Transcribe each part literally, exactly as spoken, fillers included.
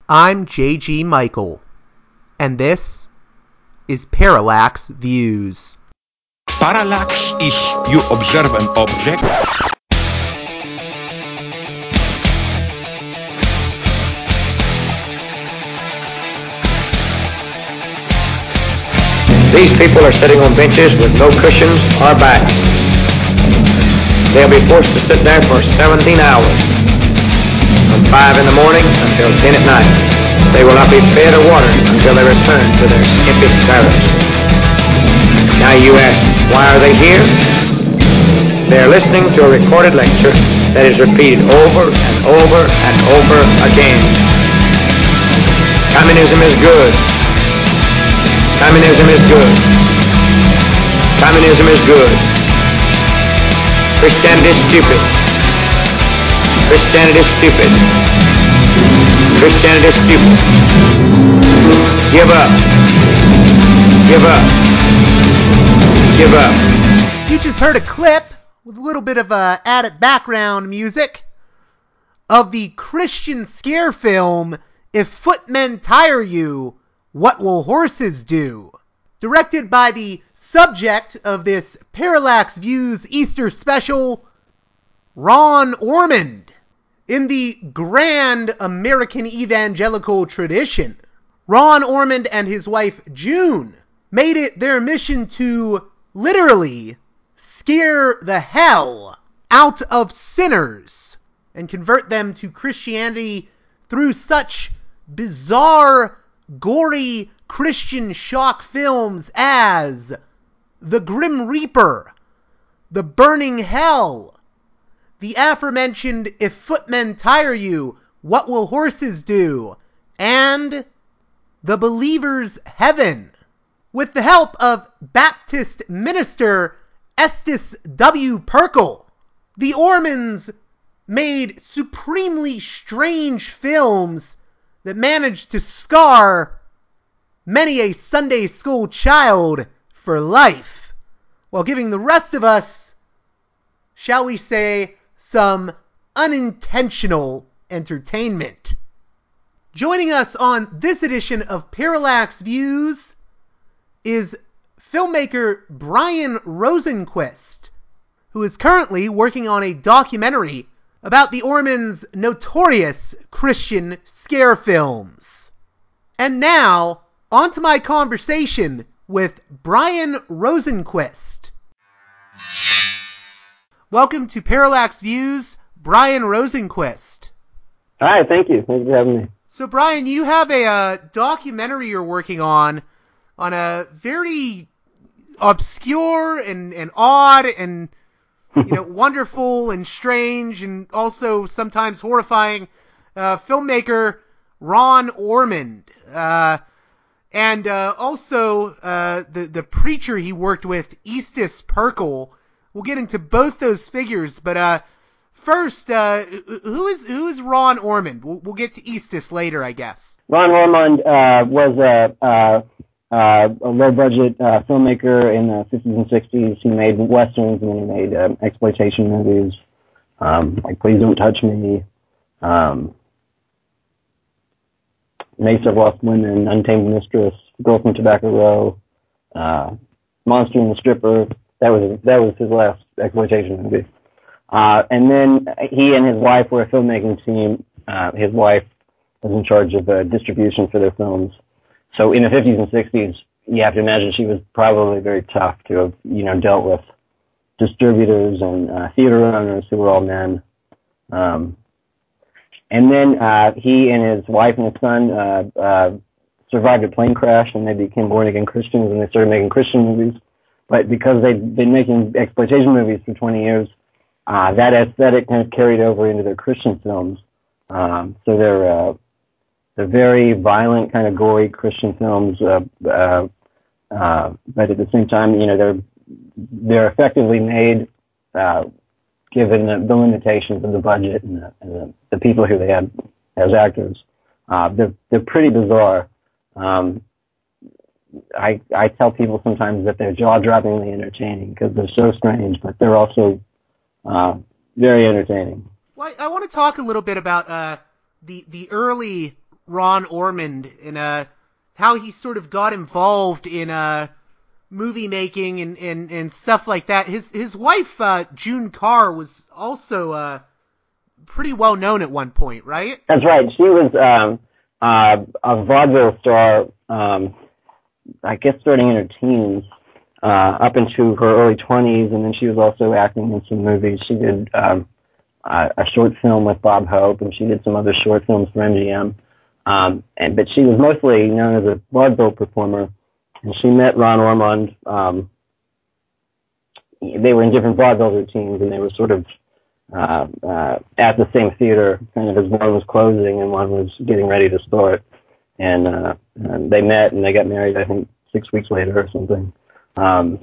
I'm J G Michael, and this is Parallax Views. Parallax is you observe an object. These people are sitting on benches with no cushions or backs. They'll be forced to sit there for seventeen hours, from five in the morning until ten at night. They will not be fed or watered until they return to their skimpy barracks. Now you ask, why are they here? They are listening to a recorded lecture that is repeated over and over and over again. Communism is good. Communism is good. Communism is good. Christianity is stupid. Christianity is stupid. Christianity is stupid. Give up. Give up. Give up. You just heard a clip with a little bit of uh, added background music of the Christian scare film, If Footmen Tire You, What Will Horses Do? Directed by the subject of this Parallax Views Easter special, Ron Ormond. In the grand American evangelical tradition, Ron Ormond and his wife June made it their mission to literally scare the hell out of sinners and convert them to Christianity through such bizarre, gory Christian shock films as The Grim Reaper, The Burning Hell, the aforementioned If Footmen Tire You, What Will Horses Do? And The Believer's Heaven. With the help of Baptist minister Estes W. Perkle, the Ormonds made supremely strange films that managed to scar many a Sunday school child for life, while giving the rest of us, shall we say, some unintentional entertainment. Joining us on this edition of Parallax Views is filmmaker Brian Rosenquist, who is currently working on a documentary about the Ormonds' notorious Christian scare films. And now, on to my conversation with Brian Rosenquist. Welcome to Parallax Views, Brian Rosenquist. Hi, thank you. Thank you for having me. So, Brian, you have a uh, documentary you're working on, on a very obscure and, and odd and, you know, wonderful and strange and also sometimes horrifying uh, filmmaker Ron Ormond. Uh, and uh, also uh, the, the preacher he worked with, Estes Perkle. We'll get into both those figures, but uh, first, uh, who is who is Ron Ormond? We'll, we'll get to Estes later, I guess. Ron Ormond uh, was a, uh, uh, a low-budget uh, filmmaker in the fifties and sixties. He made westerns and then he made uh, exploitation movies, um, like Please Don't Touch Me, um, Mesa Lost Women, Untamed Mistress, Girl from Tobacco Row, uh, Monster and the Stripper. That was that was his last exploitation movie. Uh, and then he and his wife were a filmmaking team. Uh, his wife was in charge of uh, distribution for their films. So in the fifties and sixties, you have to imagine she was probably very tough to have, you know, dealt with distributors and uh, theater owners who were all men. Um, and then uh, he and his wife and his son uh, uh, survived a plane crash, and they became born-again Christians, and they started making Christian movies. But because they'd been making exploitation movies for twenty years, uh, that aesthetic kind of carried over into their Christian films. Um, so they're uh, they're very violent, kind of gory Christian films. Uh, uh, uh, but at the same time, you know, they're they're effectively made uh, given the, the limitations of the budget and the, and the, the people who they had as actors. Uh, they're they're pretty bizarre. Um, I I tell people sometimes that they're jaw-droppingly entertaining because they're so strange, but they're also uh, very entertaining. Well, I, I want to talk a little bit about uh, the the early Ron Ormond and uh, how he sort of got involved in uh, movie making and, and, and stuff like that. His his wife, uh, June Carr, was also uh, pretty well known at one point, right? That's right. She was um, uh, a vaudeville star, um, I guess starting in her teens, uh, up into her early twenties, and then she was also acting in some movies. She did um, a, a short film with Bob Hope, and she did some other short films for M G M. Um, and but she was mostly known as a vaudeville performer, and she met Ron Ormond. Um, they were in different vaudeville routines, and they were sort of uh, uh, at the same theater, kind of as one was closing and one was getting ready to start. And, uh, and they met and they got married, I think, six weeks later or something. Um,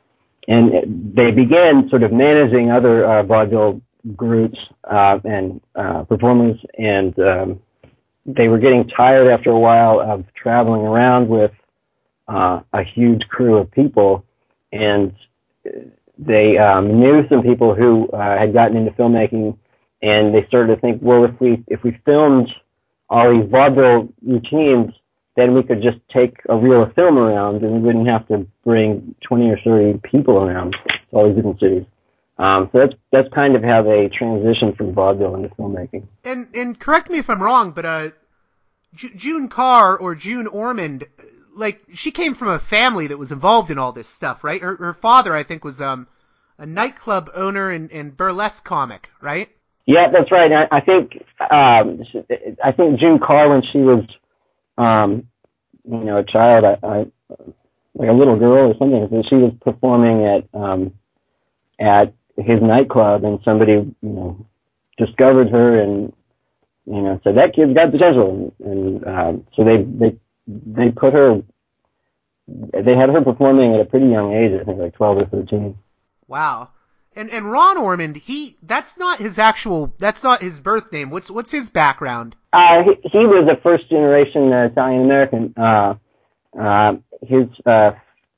and they began sort of managing other uh, vaudeville groups uh, and uh, performers, and um, they were getting tired after a while of traveling around with uh, a huge crew of people, and they um, knew some people who uh, had gotten into filmmaking, and they started to think, well, if we if we filmed all these vaudeville routines, then we could just take a reel of film around, and we wouldn't have to bring twenty or thirty people around to all these different cities. Um, so that's that's kind of how they transitioned from vaudeville into filmmaking. And and correct me if I'm wrong, but uh, J- June Carr or June Ormond, like she came from a family that was involved in all this stuff, right? Her her father, I think, was um a nightclub owner and, and burlesque comic, right? Yeah, that's right. I, I think um, I think June Carr, when she was um, you know a child, I, I, like a little girl or something, so she was performing at um, at his nightclub, and somebody you know discovered her and you know said that kid's got potential, and, and um, so they they they put her they had her performing at a pretty young age, I think like twelve or thirteen. Wow. And and Ron Ormond, he that's not his actual that's not his birth name. What's what's his background? Uh, he, he was a first generation uh, Italian American. Uh, uh, his uh,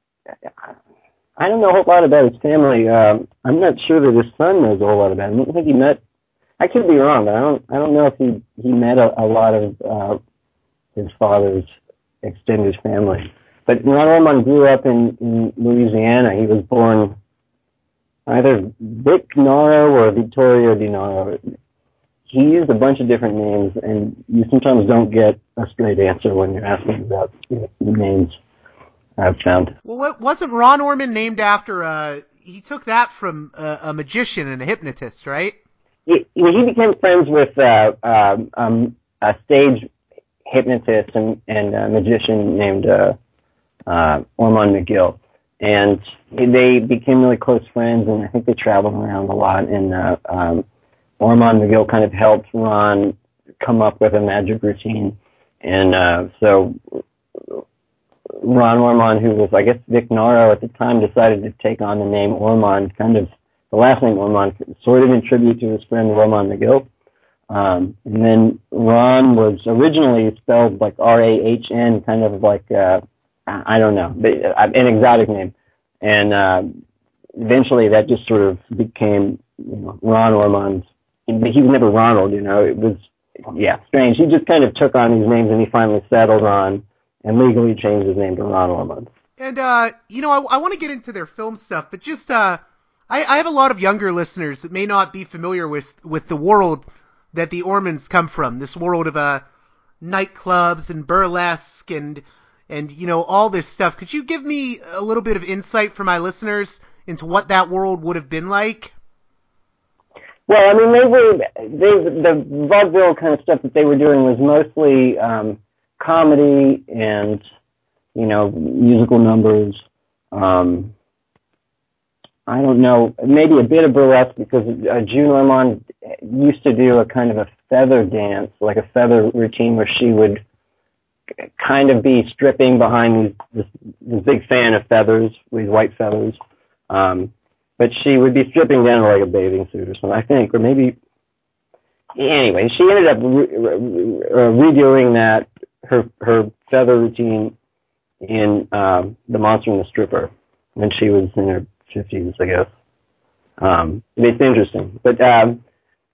I don't know a whole lot about his family. Um, I'm not sure that his son knows a whole lot about him. I don't think he met. I could be wrong, but I don't. I don't know if he he met a, a lot of uh, his father's extended family. But Ron Ormond grew up in, in Louisiana. He was born either Vic Naro or Vittorio Di Naro. He used a bunch of different names, and you sometimes don't get a straight answer when you're asking about you know, the names I've found. Well, what, wasn't Ron Ormond named after uh he took that from a, a magician and a hypnotist, right? He, he became friends with uh, um, um, a stage hypnotist and, and a magician named uh, uh, Ormond McGill. And they became really close friends, and I think they traveled around a lot. And uh, um, Ormond McGill kind of helped Ron come up with a magic routine. And uh, so Ron Ormond, who was, I guess, Vic Naro at the time, decided to take on the name Ormond, kind of the last name Ormond, sort of in tribute to his friend Ormond McGill. Um, and then Ron was originally spelled like R A H N, kind of like, uh, I don't know, an exotic name. And uh, eventually that just sort of became, you know, Ron Ormond. He was never Ronald, you know. It was, yeah, strange. He just kind of took on these names, and he finally settled on and legally changed his name to Ron Ormond. And, uh, you know, I, I want to get into their film stuff, but just, uh, I, I have a lot of younger listeners that may not be familiar with, with the world that the Ormonds come from, this world of, uh, nightclubs and burlesque and, and, you know, all this stuff. Could you give me a little bit of insight for my listeners into what that world would have been like? Well, I mean, they were, they, the vaudeville kind of stuff that they were doing was mostly, um, comedy and, you know, musical numbers. Um, I don't know, maybe a bit of burlesque, because uh, June Ormond used to do a kind of a feather dance, like a feather routine where she would kind of be stripping behind these, this, this big fan of feathers, these white feathers. Um, but she would be stripping down to like a bathing suit or something, I think, or maybe, anyway, she ended up re- re- redoing that, her, her feather routine in um, The Monster and the Stripper when she was in her fifties, I guess. Um, it's interesting. But um,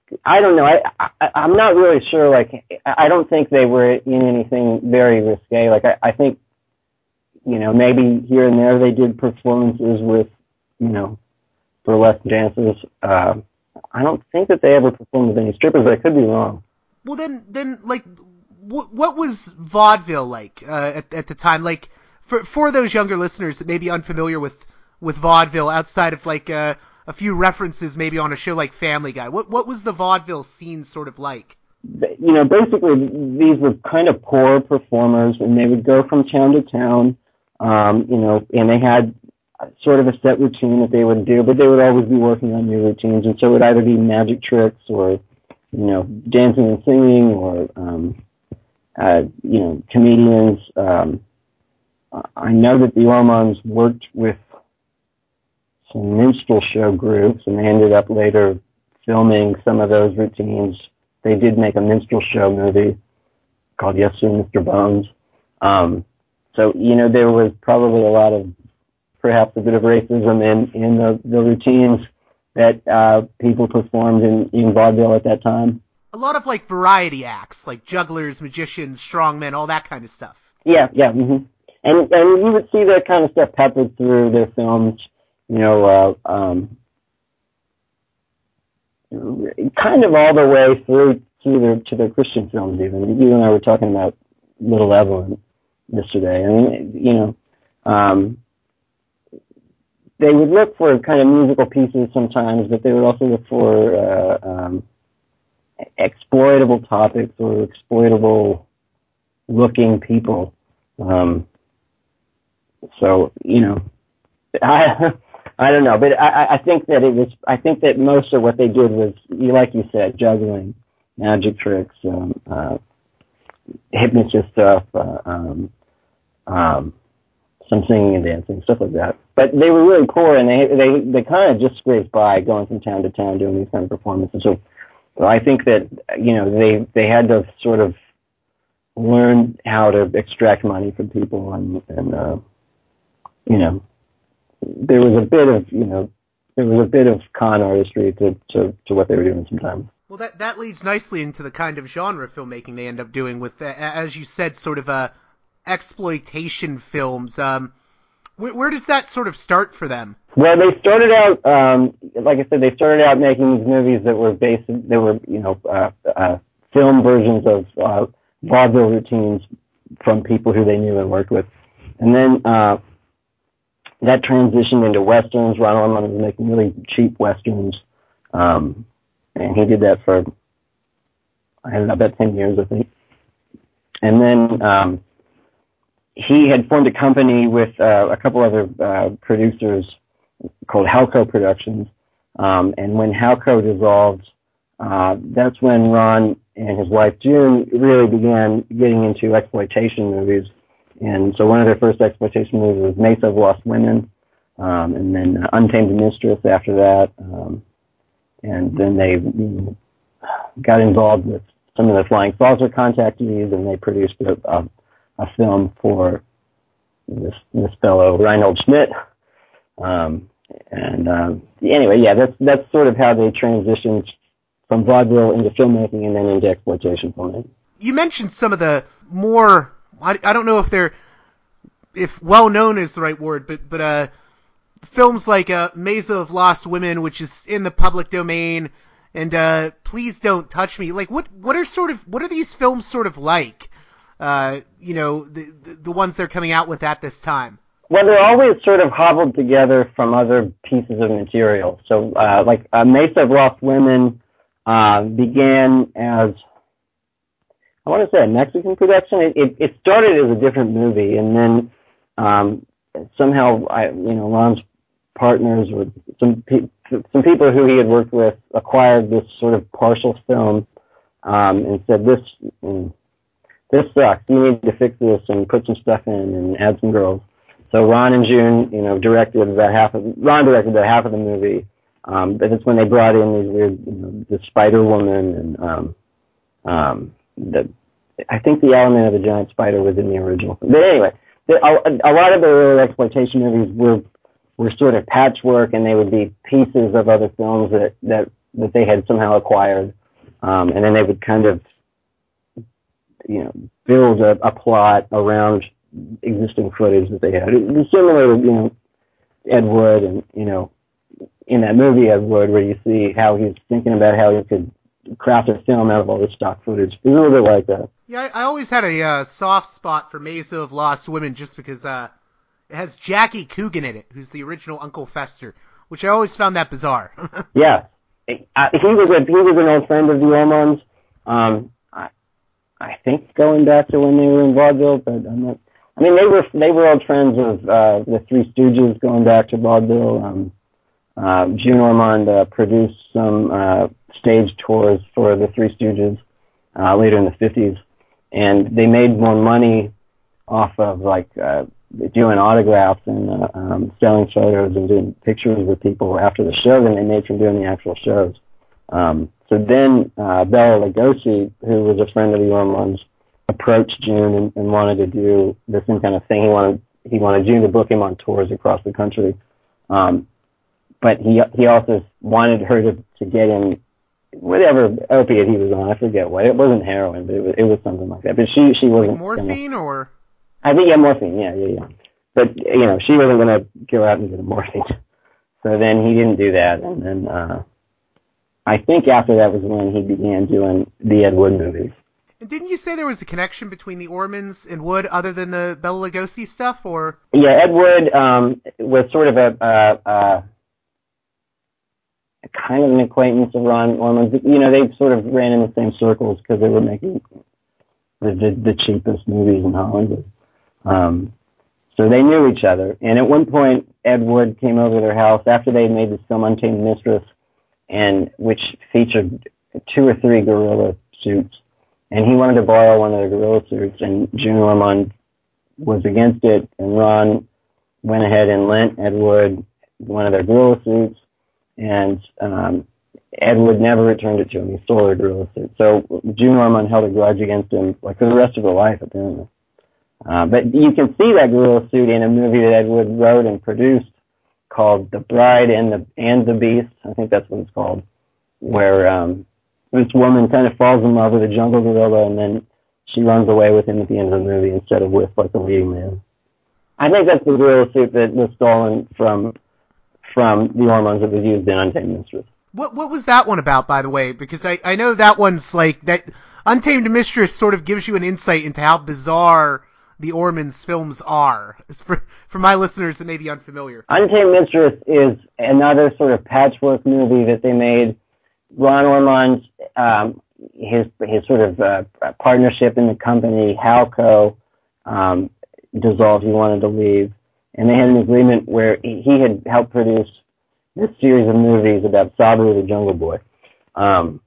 I don't know. I, I I'm not really sure. Like, I don't think they were in anything very risque. Like, I, I think, you know, maybe here and there they did performances with, you know, burlesque dancers. Uh, I don't think that they ever performed with any strippers, but I could be wrong. Well, then, then like, what what was vaudeville like uh, at at the time? Like, for for those younger listeners that may be unfamiliar with with vaudeville, outside of like uh, a few references maybe on a show like Family Guy, what what was the vaudeville scene sort of like? You know, basically these were kind of poor performers, and they would go from town to town. Um, you know, and they had sort of a set routine that they would do, but they would always be working on new routines, and so it would either be magic tricks or, you know, dancing and singing, or um, uh, you know, comedians. Um, I know that the Ormonds worked with some minstrel show groups, and they ended up later filming some of those routines. They did make a minstrel show movie called Yes Sir, Mister Bones. Um, so, you know, there was probably a lot of, perhaps a bit of racism in, in the, the routines that uh, people performed in, in vaudeville at that time. A lot of like variety acts, like jugglers, magicians, strongmen, all that kind of stuff. Yeah, yeah. Mm-hmm. And and you would see that kind of stuff peppered through their films, you know, uh, um, kind of all the way through to their, to their Christian films even. You and I were talking about Little Evelyn yesterday. I mean, you know, um, they would look for kind of musical pieces sometimes, but they would also look for uh, um, exploitable topics or exploitable looking people. Um, so, you know, I I don't know, but I, I think that it was, I think that most of what they did was, like you said, juggling, magic tricks, um, uh, hypnotist stuff, uh, um, um, some singing and dancing, stuff like that. But they were really poor, and they they they kind of just scraped by, going from town to town doing these kind of performances. So, so I think that, you know, they they had to sort of learn how to extract money from people, and and uh, you know, there was a bit of, you know, there was a bit of con artistry to to to what they were doing sometimes. Well, that that leads nicely into the kind of genre filmmaking they end up doing with, uh, as you said, sort of a exploitation films. Um, where, where does that sort of start for them? Well, they started out, um, like I said, they started out making these movies that were based, they were, you know, uh, uh, film versions of uh, vaudeville routines from people who they knew and worked with. And then uh, that transitioned into westerns. Ron Ormond was making really cheap westerns, um, and he did that for, I don't know, about ten years, I think. And then um, he had formed a company with uh, a couple other uh, producers called Halco Productions. Um, and when Halco dissolved, uh, that's when Ron and his wife June really began getting into exploitation movies. And so one of their first exploitation movies was Mesa of Lost Women, um, and then uh, Untamed Mistress after that. Um, and then they you know, got involved with some of the Flying Saucer contactees, and they produced a, a, a film for this, this fellow, Reinhold Schmidt. Um, and um, anyway, yeah, that's that's sort of how they transitioned from vaudeville into filmmaking and then into exploitation filmmaking. You mentioned some of the more, I, I don't know if they're, if well known is the right word, but but uh, films like uh, Mesa of Lost Women, which is in the public domain, and uh, Please Don't Touch Me. Like, what what are sort of what are these films sort of like? Uh, you know, the, the the ones they're coming out with at this time. Well, they're always sort of hobbled together from other pieces of material. So, uh, like uh, Mesa of Lost Women uh, began as, I want to say, a Mexican production. It, it, it started as a different movie, and then um, somehow, I, you know, Ron's partners or some pe- some people who he had worked with acquired this sort of partial film um, and said, "This mm, this sucks. You need to fix this and put some stuff in and add some girls." So Ron and June, you know, directed about half of Ron directed about half of the movie, um, but it's when they brought in these weird, you know, the Spider Woman and um, um, the I think the element of the giant spider was in the original. But anyway, the, a, a lot of the early exploitation movies were were sort of patchwork, and they would be pieces of other films that that that they had somehow acquired, um, and then they would kind of, you know, build a, a plot around existing footage that they had. It was similar to, you know, Ed Wood and, you know, in that movie Ed Wood, where you see how he's thinking about how he could craft a film out of all this stock footage. It's a little bit like that. Yeah, I, I always had a uh, soft spot for Mesa of Lost Women just because uh, it has Jackie Coogan in it, who's the original Uncle Fester, which I always found that bizarre. Yeah. I, he was a, he was an old friend of the Ormonds. Um, I, I think going back to when they were in vaudeville, but I'm not, I mean, they were, they were old friends of, uh, the Three Stooges going back to vaudeville. Um, uh, June Ormond, uh, produced some, uh, stage tours for the Three Stooges, uh, later in the fifties. And they made more money off of, like, uh, doing autographs and uh, um, selling photos and doing pictures with people after the show than they made from doing the actual shows. Um, so then uh, Bela Lugosi, who was a friend of the Ormonds, approached June and, and wanted to do the same kind of thing. He wanted he wanted June to book him on tours across the country, um, but he he also wanted her to, to get him whatever opiate he was on. I forget what. It wasn't heroin, but it was it was something like that. But she she wasn't like morphine gonna, or. I think, yeah, morphine, yeah, yeah, yeah. But, you know, she wasn't going to go out and get a morphine. So then he didn't do that. And then uh, I think after that was when he began doing the Ed Wood movies. And didn't you say there was a connection between the Ormonds and Wood other than the Bela Lugosi stuff, or? Yeah, Ed Wood um, was sort of a, uh, uh, a kind of an acquaintance of Ron Ormond. You know, they sort of ran in the same circles because they were making the, the, the cheapest movies in Hollywood. Um, so they knew each other. And at one point, Ed Wood came over to their house after they had made this film Untamed Mistress, and which featured two or three gorilla suits. And he wanted to borrow one of their gorilla suits, and June Ormond was against it. And Ron went ahead and lent Ed Wood one of their gorilla suits, and um, Ed Wood never returned it to him. He stole their gorilla suit. So June Ormond held a grudge against him, like, for the rest of her life, apparently. Uh, but you can see that gorilla suit in a movie that Ed Wood wrote and produced called The Bride and the and the Beast. I think that's what it's called, where um, this woman kind of falls in love with a jungle gorilla, and then she runs away with him at the end of the movie instead of with, like, the leading man. I think that's the gorilla suit that was stolen from from the Ormonds that was used in Untamed Mistress. What what was that one about, by the way? Because I, I know that one's like that. Untamed Mistress sort of gives you an insight into how bizarre the Ormonds films are. It's for for my listeners that may be unfamiliar. Untamed Mistress is another sort of patchwork movie that they made. Ron Ormond, um, his his sort of uh, partnership in the company, Halco, um, dissolved. He wanted to leave, and they had an agreement where he, he had helped produce this series of movies about Sabu the Jungle Boy. Um,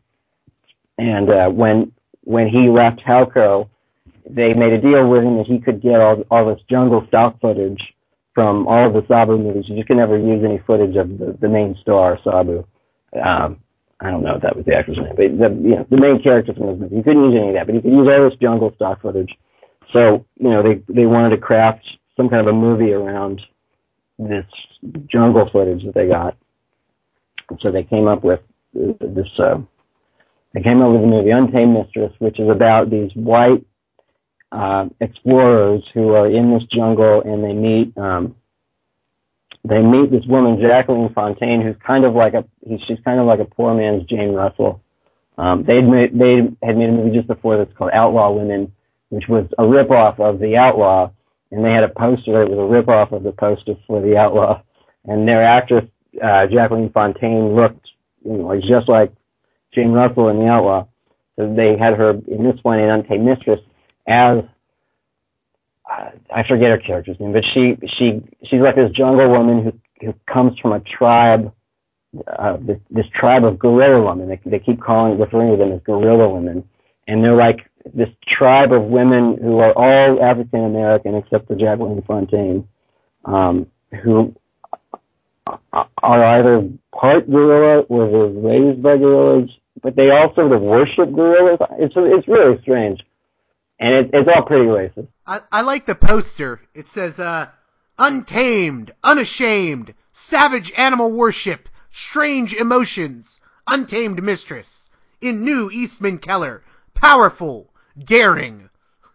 and uh, when when he left Halco, they made a deal with him that he could get all all this jungle stock footage from all of the Sabu movies. You just could never use any footage of the, the main star, Sabu. Um, I don't know if that was the actor's name, but the, you know, the main character from those movies. You couldn't use any of that, but you could use all this jungle stock footage. So, you know, they, they wanted to craft some kind of a movie around this jungle footage that they got. And so they came up with this, uh, they came up with the movie Untamed Mistress, which is about these white Uh, explorers who are in this jungle, and they meet um, they meet this woman, Jacqueline Fontaine, who's kind of like a she's kind of like a poor man's Jane Russell. Um, they made they had made a movie just before this called Outlaw Women, which was a ripoff of The Outlaw, and they had a poster that was a ripoff of the poster for The Outlaw, and their actress uh, Jacqueline Fontaine looked, you know, like just like Jane Russell in The Outlaw. So they had her in this one in Untamed Mistress as, uh, I forget her character's name, but she, she, she's like this jungle woman who, who comes from a tribe, uh, this, this tribe of gorilla women. They, they keep calling, referring to them as gorilla women. And they're like this tribe of women who are all African American except for Jacqueline Fontaine, um, who are either part gorilla or they're raised by gorillas, but they all sort of worship gorillas. It's, it's really strange. And it, it's all pretty racist. I, I like the poster. It says, uh, untamed, unashamed, savage animal worship, strange emotions, Untamed Mistress in New Eastman Keller. Powerful, daring.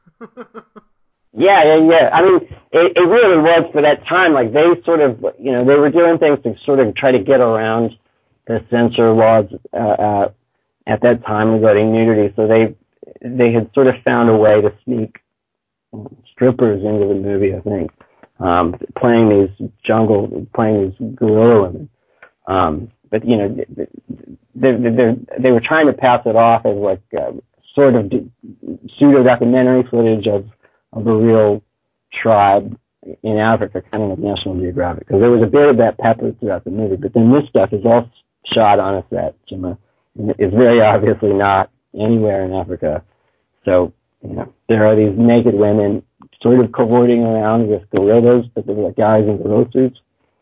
Yeah, yeah, yeah. I mean, it, it really was for that time. Like, they sort of, you know, they were doing things to sort of try to get around the censor laws uh, uh, at that time regarding nudity. So they they had sort of found a way to sneak strippers into the movie, I think, um, playing these jungle, playing these gorilla women. Um, but, you know, they, they, they, they were trying to pass it off as, like, uh, sort of pseudo-documentary footage of of a real tribe in Africa, kind of like National Geographic. Because there was a bit of that peppered throughout the movie, but then this stuff is all shot on a set. It's very obviously not anywhere in Africa. So, you know, there are these naked women sort of cavorting around with gorillas, but they're like guys in gorilla suits.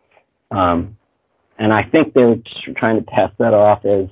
Um, and I think they were just trying to pass that off as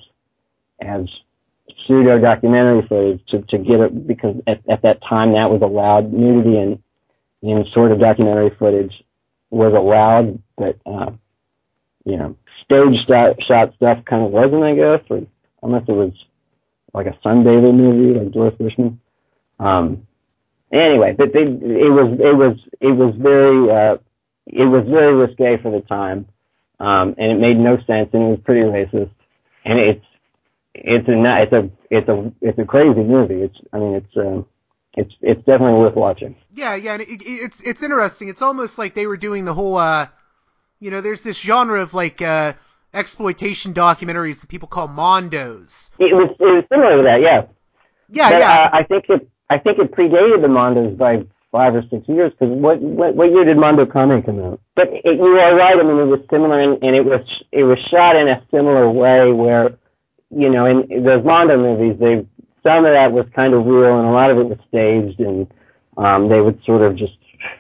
as pseudo documentary footage to, to get it, because at, at that time that was allowed. Nudity in in sort of documentary footage was allowed, but uh, you know, stage shot, shot stuff kind of wasn't, I guess, or unless it was like a sunbather movie like Doris Bushman. Um, anyway, but they, it was it was it was very uh, it was very risque for the time, um, and it made no sense, and it was pretty racist, and it's. It's a it's a it's a it's a crazy movie. It's I mean it's um it's it's definitely worth watching. Yeah, yeah, and it, it, it's it's interesting. It's almost like they were doing the whole uh, you know, there's this genre of like uh exploitation documentaries that people call Mondos. It was it was similar to that, yeah. Yeah, but, yeah. Uh, I think it I think it predated the Mondos by five or six years. Because what, what what year did Mondo Cane come out? But it, you are right. I mean, it was similar, and, and it was it was shot in a similar way where. You know, in those Mondo movies, they some of that was kind of real, and a lot of it was staged, and um, they would sort of just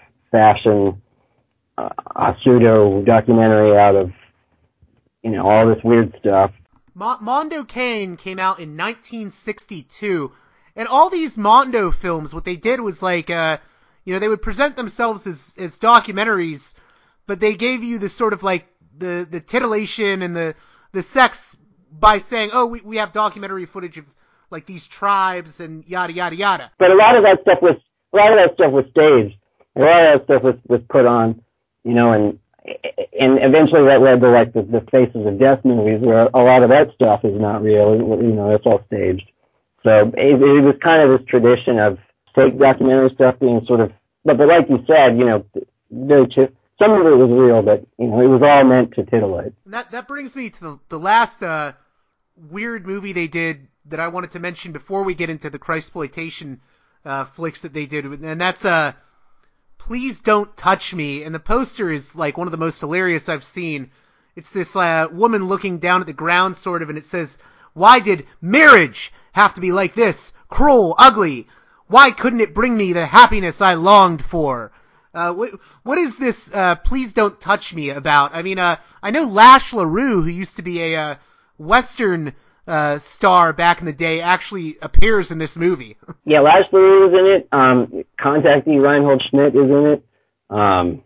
fashion uh, a pseudo documentary out of, you know, all this weird stuff. Mo- Mondo Cane came out in nineteen sixty-two, and all these Mondo films, what they did was like, uh, you know, they would present themselves as as documentaries, but they gave you the sort of like the the titillation and the the sex. By saying, oh, we, we have documentary footage of like these tribes and yada yada yada. But a lot of that stuff was a lot of that stuff was staged. A lot of that stuff was, was put on, you know, and and eventually that led to like the, the Faces of Death movies, where a lot of that stuff is not real. You know, it's all staged. So it, it was kind of this tradition of fake documentary stuff being sort of, but, but like you said, you know, very t- some of it was real, but you know, it was all meant to titillate. And that that brings me to the, the last uh, weird movie they did that I wanted to mention before we get into the Christploitation uh, flicks that they did, and that's uh, Please Don't Touch Me. And the poster is like one of the most hilarious I've seen. It's this uh, woman looking down at the ground, sort of, and it says, "Why did marriage have to be like this? Cruel, ugly. Why couldn't it bring me the happiness I longed for?" Uh, what, what is this, uh, Please Don't Touch Me about? I mean, uh, I know Lash LaRue, who used to be a, uh, Western, uh, star back in the day, actually appears in this movie. Yeah, Lash LaRue is in it. Um, Contactee Reinhold Schmidt is in it. Um,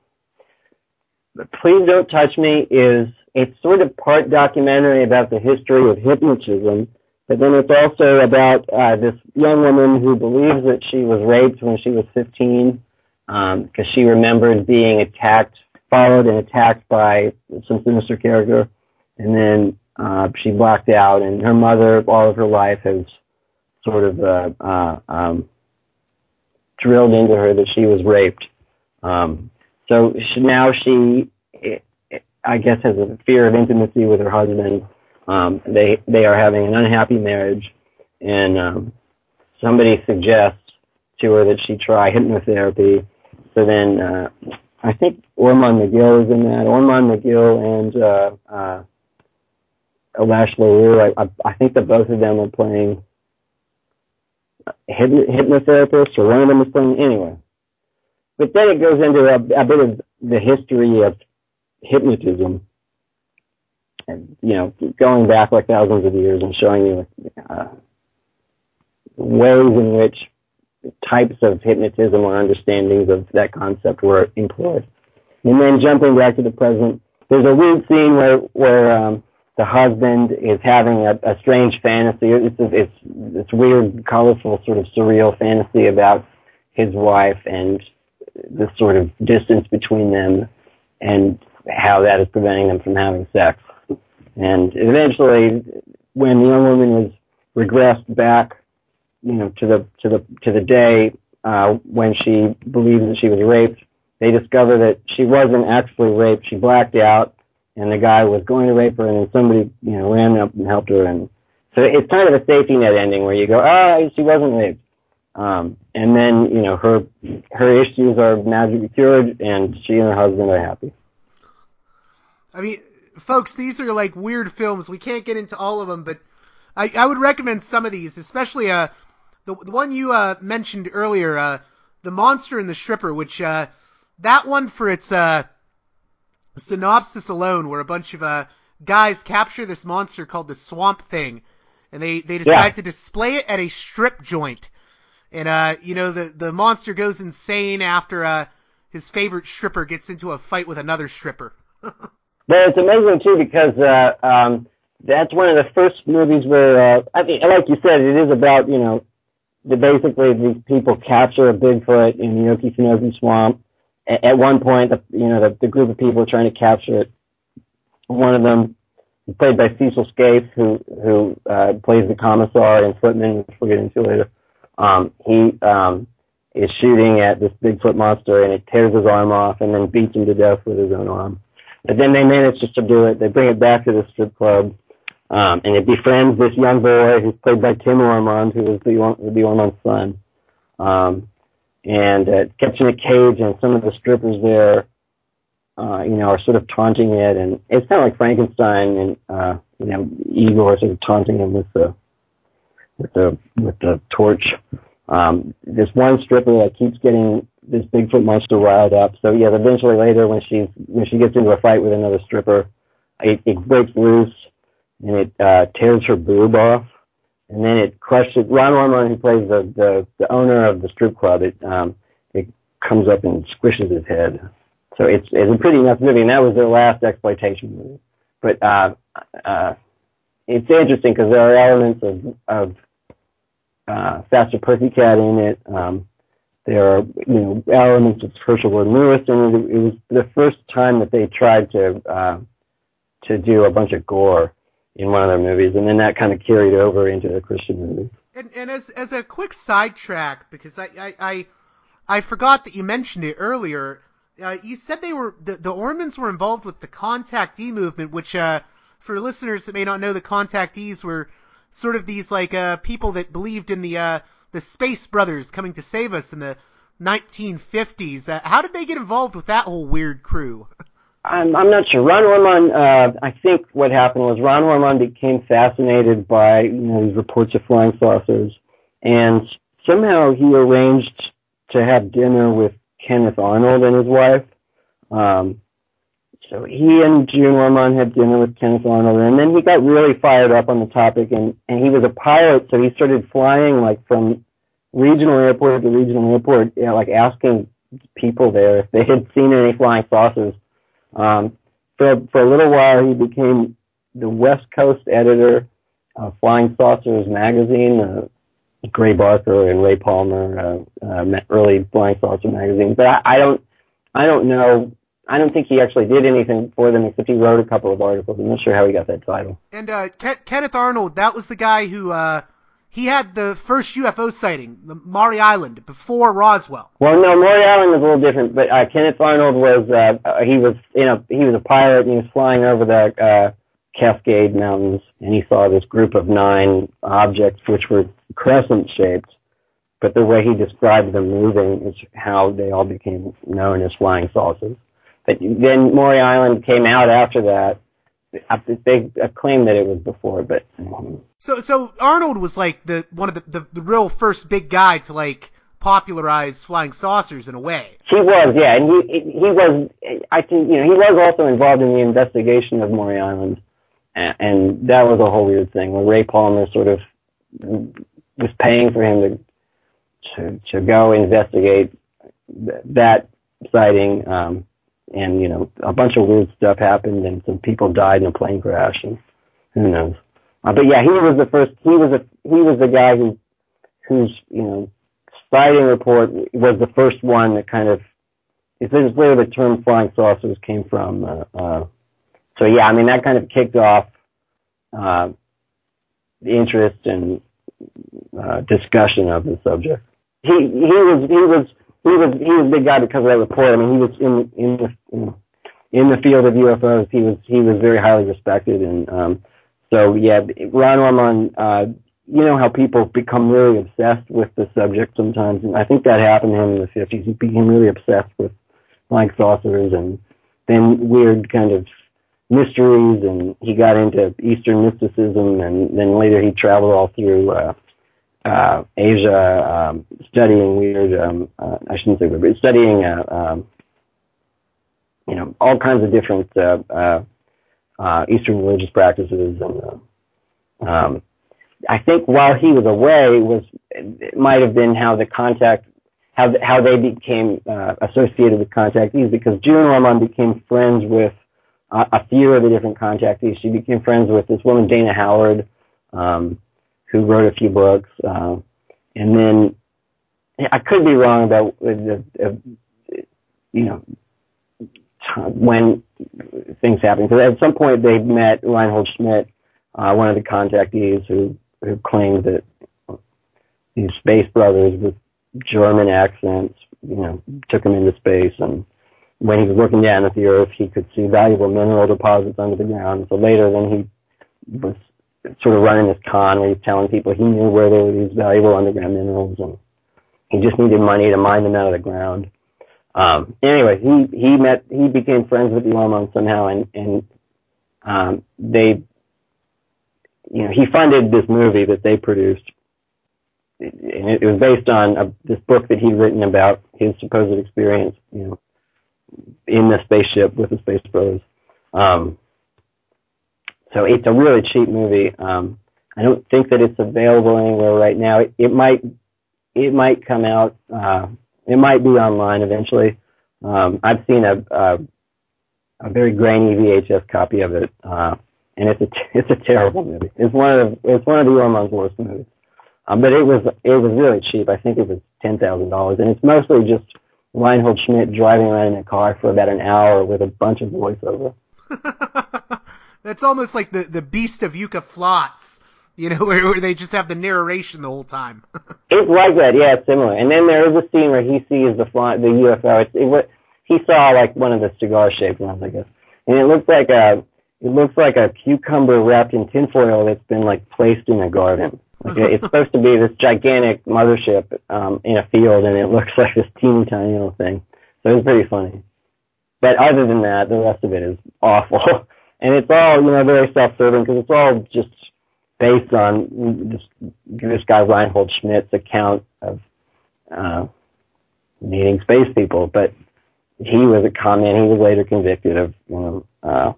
Please Don't Touch Me is, it's sort of part documentary about the history of hypnotism, but then it's also about, uh, this young woman who believes that she was raped when she was fifteen. Um, because she remembered being attacked, followed and attacked by some sinister character, and then uh, she blacked out, and her mother, all of her life, has sort of uh, uh, um, drilled into her that she was raped. Um, so she, now she, I guess, has a fear of intimacy with her husband. Um, they they are having an unhappy marriage, and um, somebody suggests to her that she try hypnotherapy. So then, uh, I think Ormond McGill is in that. Ormond McGill and, uh, uh, Lash LaRue, I, I, I think that both of them are playing hypno- hypnotherapists, or one of them is playing, anyway. But then it goes into a, a bit of the history of hypnotism, and, you know, going back like thousands of years and showing you, uh, ways in which types of hypnotism or understandings of that concept were employed. And then jumping back to the present, there's a weird scene where, where um, the husband is having a, a strange fantasy. It's it's it's weird, colorful, sort of surreal fantasy about his wife and the sort of distance between them and how that is preventing them from having sex. And eventually, when the young woman was regressed back, you know, to the to the to the day uh, when she believed that she was raped, they discover that she wasn't actually raped. She blacked out, and the guy was going to rape her, and then somebody, you know, ran up and helped her. And so it's kind of a safety net ending where you go, oh, she wasn't raped. Um, and then, you know, her her issues are magically cured, and she and her husband are happy. I mean, folks, these are like weird films. We can't get into all of them, but I, I would recommend some of these, especially uh, the, the one you uh, mentioned earlier, uh, The Monster and the Stripper, which uh, that one for its uh, synopsis alone, where a bunch of uh, guys capture this monster called the Swamp Thing, and they, they decide yeah. to display it at a strip joint. And, uh, you know, the, the monster goes insane after uh, his favorite stripper gets into a fight with another stripper. Well, it's amazing, too, because uh, um, that's one of the first movies where, uh, I think, like you said, it is about, you know, the, basically these people capture a Bigfoot in the Okefenokee Swamp. At, at one point, the, you know, the, the group of people are trying to capture it. One of them is played by Cecil Scaife, who, who uh, plays the commissar in Footman, which we'll get into later. Um, he um, is shooting at this Bigfoot monster, and it tears his arm off and then beats him to death with his own arm. But then they manage to subdue it. They bring it back to the strip club, um, and it befriends this young boy who's played by Tim Ormond, who was the, the Ormond's son. Um, and uh, it's kept in a cage, and some of the strippers there, uh, you know, are sort of taunting it, and it's kind of like Frankenstein, and uh, you know, Igor sort of taunting him with the with the with the torch. Um, this one stripper that keeps getting this Bigfoot monster riled up. So yeah, eventually later when she's when she gets into a fight with another stripper, it, it breaks loose and it uh, tears her boob off, and then it crushes. Ron Ormond, who plays the, the the owner of the strip club, it um it comes up and squishes his head. So it's it's a pretty nuts movie, and that was their last exploitation movie. But uh, uh, it's interesting because there are elements of of uh, Faster Pussycat in it. Um, there are, you know, elements of Herschel Gordon Lewis, and it, it was the first time that they tried to uh, to do a bunch of gore in one of their movies, and then that kind of carried over into the Christian movies. And, and as as a quick sidetrack, because I, I I I forgot that you mentioned it earlier. Uh, you said they were the, the Ormonds were involved with the contactee movement, which uh, for listeners that may not know, the contactees were sort of these like uh, people that believed in the uh, the Space Brothers coming to save us in the nineteen fifties. Uh, how did they get involved with that whole weird crew? I'm I'm not sure. Ron Ormond, uh, I think what happened was Ron Ormond became fascinated by, you know, these reports of flying saucers, and somehow he arranged to have dinner with Kenneth Arnold and his wife. Um, so he and June Ormond had dinner with Kenneth Arnold, and then he got really fired up on the topic, and, and he was a pilot, so he started flying like from regional airport to regional airport, you know, like asking people there if they had seen any flying saucers. Um, for, for a little while, he became the West Coast editor of Flying Saucers magazine, uh, Gray Barker and Ray Palmer, uh, uh, early Flying Saucer magazine. But I, I don't, I don't know. I don't think he actually did anything for them, except he wrote a couple of articles. I'm not sure how he got that title. And uh, Ken- Kenneth Arnold, that was the guy who uh, he had the first U F O sighting, the Maury Island, before Roswell. Well, no, Maury Island was a little different. But uh, Kenneth Arnold was uh, he was you know he was a pilot, and he was flying over the uh, Cascade Mountains, and he saw this group of nine objects, which were crescent shaped, but the way he described them moving is how they all became known as flying saucers. But then Maury Island came out after that. They claimed that it was before, but so so Arnold was like the one of the, the the real first big guy to like popularize flying saucers in a way. He was, yeah, and he he was. I think you know he was also involved in the investigation of Maury Island, and, and that was a whole weird thing where Ray Palmer sort of was paying for him to to, to go investigate th- that sighting, um, and you know a bunch of weird stuff happened, and some people died in a plane crash, and who knows? Uh, but yeah, he was the first. He was a he was the guy who whose you know sighting report was the first one that kind of. This is where the term flying saucers came from. Uh, uh, so yeah, I mean that kind of kicked off uh, the interest and uh, discussion of the subject. He he was he was he was he was a big guy because of that report. I mean, he was in in the in, in the field of U F Os. He was he was very highly respected, and um, so yeah, Ron Ormond. Uh, you know how people become really obsessed with the subject sometimes, and I think that happened to him in the fifties. He became really obsessed with flying saucers and then weird kind of mysteries, and he got into Eastern mysticism, and then later he traveled all through uh, uh, Asia, um, studying weird, um, uh, I shouldn't say weird, but studying, uh, um, you know, all kinds of different uh, uh, uh, Eastern religious practices. And uh, um, I think while he was away, was it might have been how the contact How how they became uh, associated with contactees, because June Ormond became friends with uh, a few of the different contactees. She became friends with this woman Dana Howard, um, who wrote a few books, uh, and then I could be wrong about the, uh, you know when things happened, because at some point they met Reinhold Schmidt, uh, one of the contactees, who who claimed that these space brothers with German accents, you know, took him into space, and when he was looking down at the Earth, he could see valuable mineral deposits under the ground. So later, then he was sort of running this con where he's telling people he knew where there were these valuable underground minerals, and he just needed money to mine them out of the ground. Um, anyway, he he met he became friends with the Ormonds somehow, and and um, they, you know, he funded this movie that they produced. And it was based on a, this book that he'd written about his supposed experience, you know, in the spaceship with the Space Brothers. Um, so it's a really cheap movie. Um, I don't think that it's available anywhere right now. It, it might, it might come out. Uh, it might be online eventually. Um, I've seen a, a a very grainy V H S copy of it, uh, and it's a it's a terrible movie. It's one of the, it's one of the Ormonds' worst movies. Um, but it was it was really cheap. I think it was ten thousand dollars, and it's mostly just Reinhold Schmidt driving around in a car for about an hour with a bunch of voiceover. That's almost like the, the Beast of Yucca Flats, you know, where, where they just have the narration the whole time. It's like that, yeah, it's similar. And then there is a scene where he sees the fly, the U F O. It's, it, he saw like one of the cigar-shaped ones, I guess, and it looks like a it looks like a cucumber wrapped in tinfoil that's been like placed in a garden. Like it's supposed to be this gigantic mothership um, in a field, and it looks like this teeny tiny little thing. So it's pretty funny. But other than that, the rest of it is awful, and it's all, you know, very self-serving, because it's all just based on this this guy Reinhold Schmidt's account of uh, meeting space people. But he was a con man. He was later convicted of, you know, uh,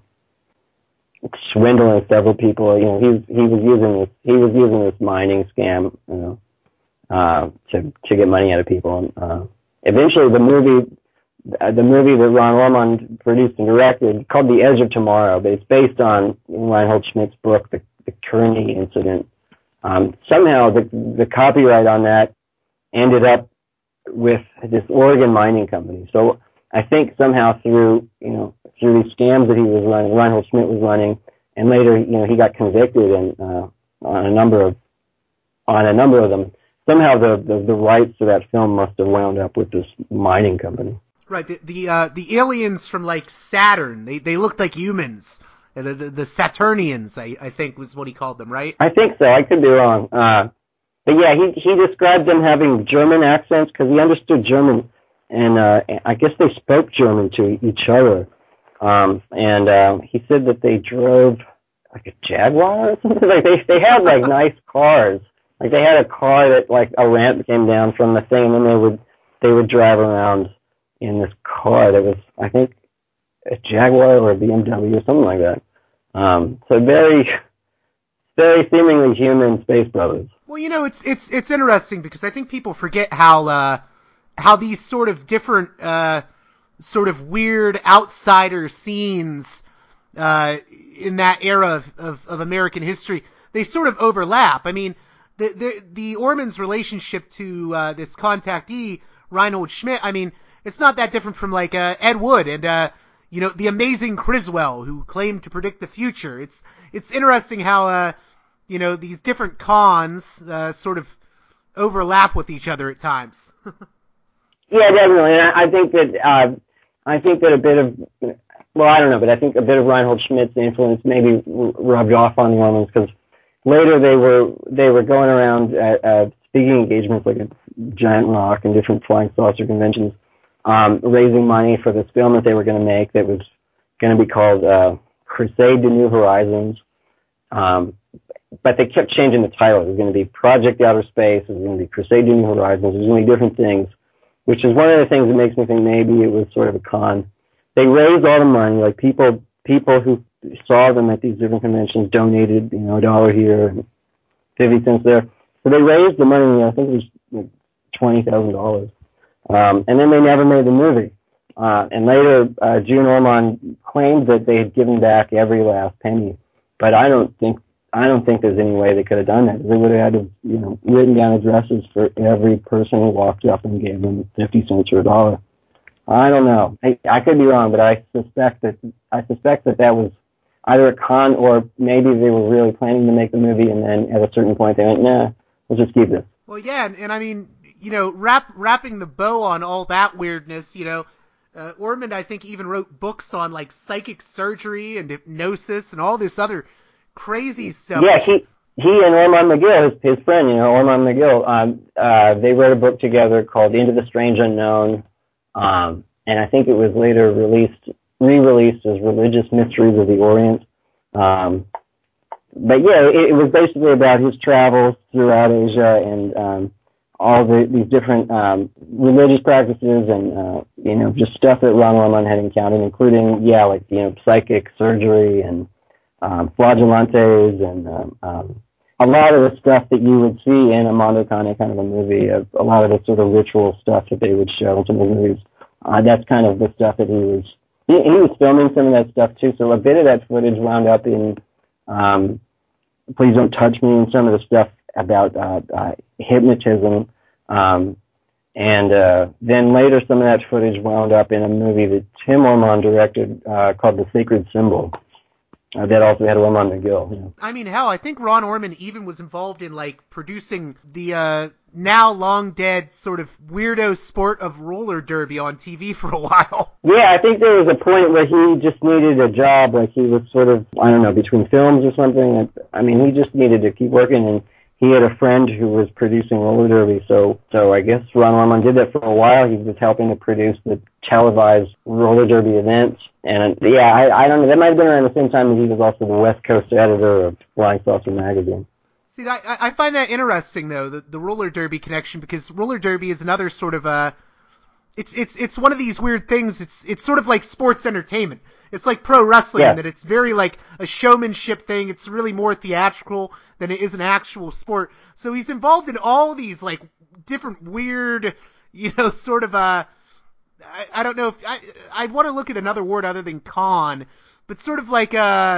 swindling several people. You know, he he was using this he was using this mining scam, you know, uh, to to get money out of people. And uh, eventually, the movie uh, the movie that Ron Ormond produced and directed, called The Edge of Tomorrow, but it's based on Reinhold Schmidt's book, The, the Kearney Incident. Um, somehow, the the copyright on that ended up with this Oregon mining company. So I think somehow through, you know, through these scams that he was running, Reinhold Schmidt was running, and later, you know, he got convicted and uh, on a number of on a number of them. Somehow, the, the the rights to that film must have wound up with this mining company. Right, the the, uh, the aliens from like Saturn, they they looked like humans. The the, the Saturnians, I, I think, was what he called them, right? I think so. I could be wrong. Uh, but yeah, he he described them having German accents because he understood German, and uh, I guess they spoke German to each other. Um, and uh, he said that they drove like a Jaguar or something. Like they they had like nice cars. Like they had a car that like a ramp came down from the thing, and then they would they would drive around in this car that was, I think, a Jaguar or a B M W or something like that. Um, so very, very seemingly human space brothers. Well, you know, it's it's it's interesting because I think people forget how uh, how these sort of different uh, sort of weird outsider scenes, uh, in that era of, of, of American history, they sort of overlap. I mean, the the, the Orman's relationship to uh, this contactee, Reinhold Schmidt, I mean, it's not that different from like uh, Ed Wood and uh, you know, the amazing Criswell who claimed to predict the future. It's it's interesting how uh, you know, these different cons uh, sort of overlap with each other at times. Yeah, definitely. And I, I think that uh, I think that a bit of well, I don't know, but I think a bit of Reinhold Schmidt's influence maybe rubbed off on the Ormans, because later they were they were going around at, at speaking engagements like at Giant Rock and different flying saucer conventions, um, raising money for this film that they were going to make that was going to be called uh, Crusade to New Horizons. Um, but they kept changing the title. It was going to be Project Outer Space. It was going to be Crusade to New Horizons. It was going to be different things, which is one of the things that makes me think maybe it was sort of a con. They raised all the money, like people people who saw them at these different conventions donated, you know, a dollar here and fifty cents there. So they raised the money, I think it was like twenty thousand dollars. Um, and then they never made the movie. Uh, and later, uh, June Orman claimed that they had given back every last penny. But I don't think, I don't think there's any way they could have done that. They would have had to, you know, written down addresses for every person who walked up and gave them fifty cents or a dollar. I don't know. I, I could be wrong, but I suspect that, I suspect that that was either a con or maybe they were really planning to make the movie and then at a certain point they went, nah, we'll just keep this. Well, yeah, and, and I mean, you know, wrap, wrapping the bow on all that weirdness, you know, uh, Orman, I think, even wrote books on, like, psychic surgery and hypnosis and all this other crazy stuff. Yeah, he he and Orman McGill, his, his friend, you know, Orman McGill, um, uh, they wrote a book together called Into the Strange Unknown, um, and I think it was later released, re-released as Religious Mysteries of the Orient. Um, but yeah, it, it was basically about his travels throughout Asia and um, all the, these different um, religious practices and, uh, you know, just stuff that Ron Orman had encountered, including, yeah, like, you know, psychic surgery and um, flagellantes and um, um, a lot of the stuff that you would see in a Mondo Cane kind of a movie, a, a lot of the sort of ritual stuff that they would show in some of the movies. Uh, that's kind of the stuff that he was, he, he was filming some of that stuff too, so a bit of that footage wound up in um, Please Don't Touch Me and some of the stuff about uh, uh, hypnotism. Um, and uh, then later some of that footage wound up in a movie that Tim Orman directed uh, called The Sacred Symbol. Uh, that also had Orman McGill. You know. I mean, hell, I think Ron Orman even was involved in, like, producing the uh, now long dead sort of weirdo sport of roller derby on T V for a while. Yeah, I think there was a point where he just needed a job, like he was sort of, I don't know, between films or something. I mean, he just needed to keep working, and he had a friend who was producing roller derby, so so I guess Ron Orman did that for a while. He was helping to produce the televised roller derby events. And yeah, I, I don't know, that might have been around the same time as he was also the West Coast editor of Flying Saucer magazine. See, I, I find that interesting, though, the, the roller derby connection, because roller derby is another sort of, uh, it's it's it's one of these weird things. It's it's sort of like sports entertainment. It's like pro wrestling yeah. in that it's very like a showmanship thing. It's really more theatrical than it is an actual sport. So he's involved in all these like different weird, you know, sort of uh I, I don't know if I I'd want to look at another word other than con, but sort of like uh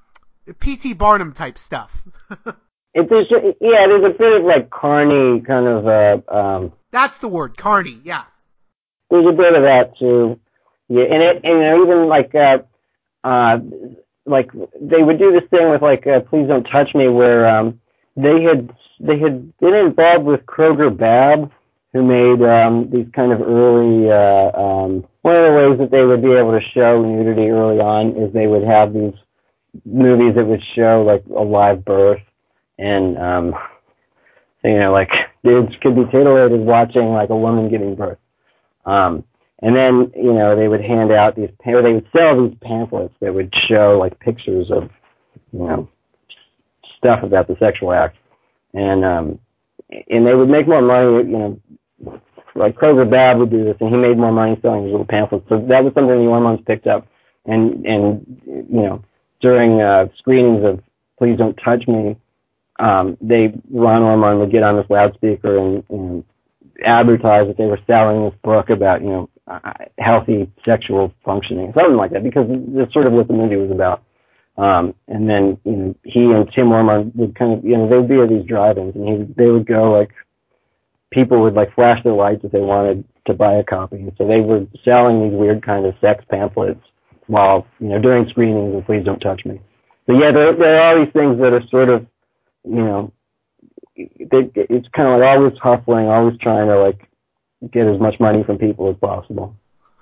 P T Barnum type stuff. It, there's, yeah, there's a bit of like carny kind of uh um. That's the word, carny. Yeah. There's a bit of that too. Yeah, and it and even like uh uh like they would do this thing with like uh, Please Don't Touch Me, where um they had they had been involved with Kroger Bab, who made um these kind of early uh um one of the ways that they would be able to show nudity early on is they would have these movies that would show like a live birth, and um you know, like dudes could be titillated watching like a woman giving birth. Um, and then, you know, they would hand out these, or they would sell these pamphlets that would show, like, pictures of, you know, stuff about the sexual act. And, um, and they would make more money, you know, like Kroger Bab would do this, and he made more money selling these little pamphlets. So that was something the Ormans picked up. And, and, you know, during, uh, screenings of Please Don't Touch Me, um, they, Ron Orman would get on this loudspeaker and, and advertise that they were selling this book about, you know, uh, healthy sexual functioning, something like that, because that's sort of what the movie was about. Um, and then, you know, he and Tim Ormond would kind of, you know, they would be at these drive-ins, and he, they would go, like, people would, like, flash their lights if they wanted to buy a copy. And so they were selling these weird kind of sex pamphlets while, you know, during screenings of Please Don't Touch Me. So, yeah, there, there are all these things that are sort of, you know, they, it's kind of like always hustling, always trying to, like, get as much money from people as possible.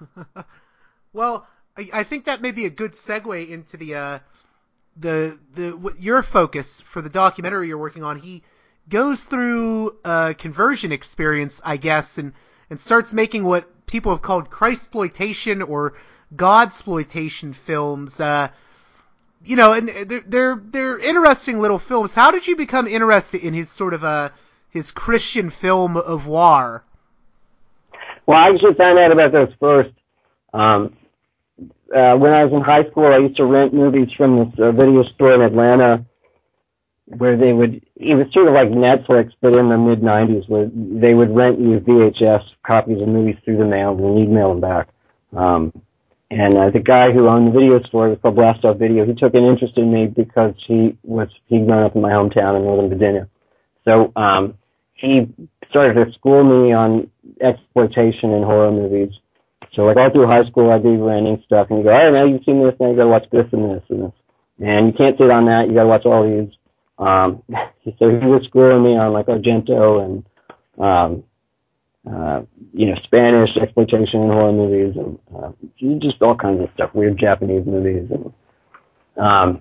Well, I, I think that may be a good segue into the, uh, the, the, what your focus for the documentary you're working on. He goes through a conversion experience, I guess, and, and starts making what people have called Christploitation or Godsploitation films. Uh, you know, and they're, they're, they're interesting little films. How did you become interested in his sort of, uh, his Christian film of war? Well, I actually found out about those first. Um, uh, when I was in high school, I used to rent movies from this uh, video store in Atlanta, where they would, it was sort of like Netflix, but in the mid nineties, where they would rent you V H S copies of movies through the mail and you'd mail them back. Um, and uh, the guy who owned the video store, it was called Blast Off Video, he took an interest in me because he was, he'd grown up in my hometown in Northern Virginia. So, um, he started to school me on exploitation and horror movies. So, like, all through high school, I'd be renting stuff, and he'd go, all right, now you've seen this, now you gotta watch this and this and this. And you can't sit on that, you gotta watch all these. Um, so he was schooling me on, like, Argento and, um, uh, you know, Spanish exploitation and horror movies, and uh, just all kinds of stuff, weird Japanese movies. And, um,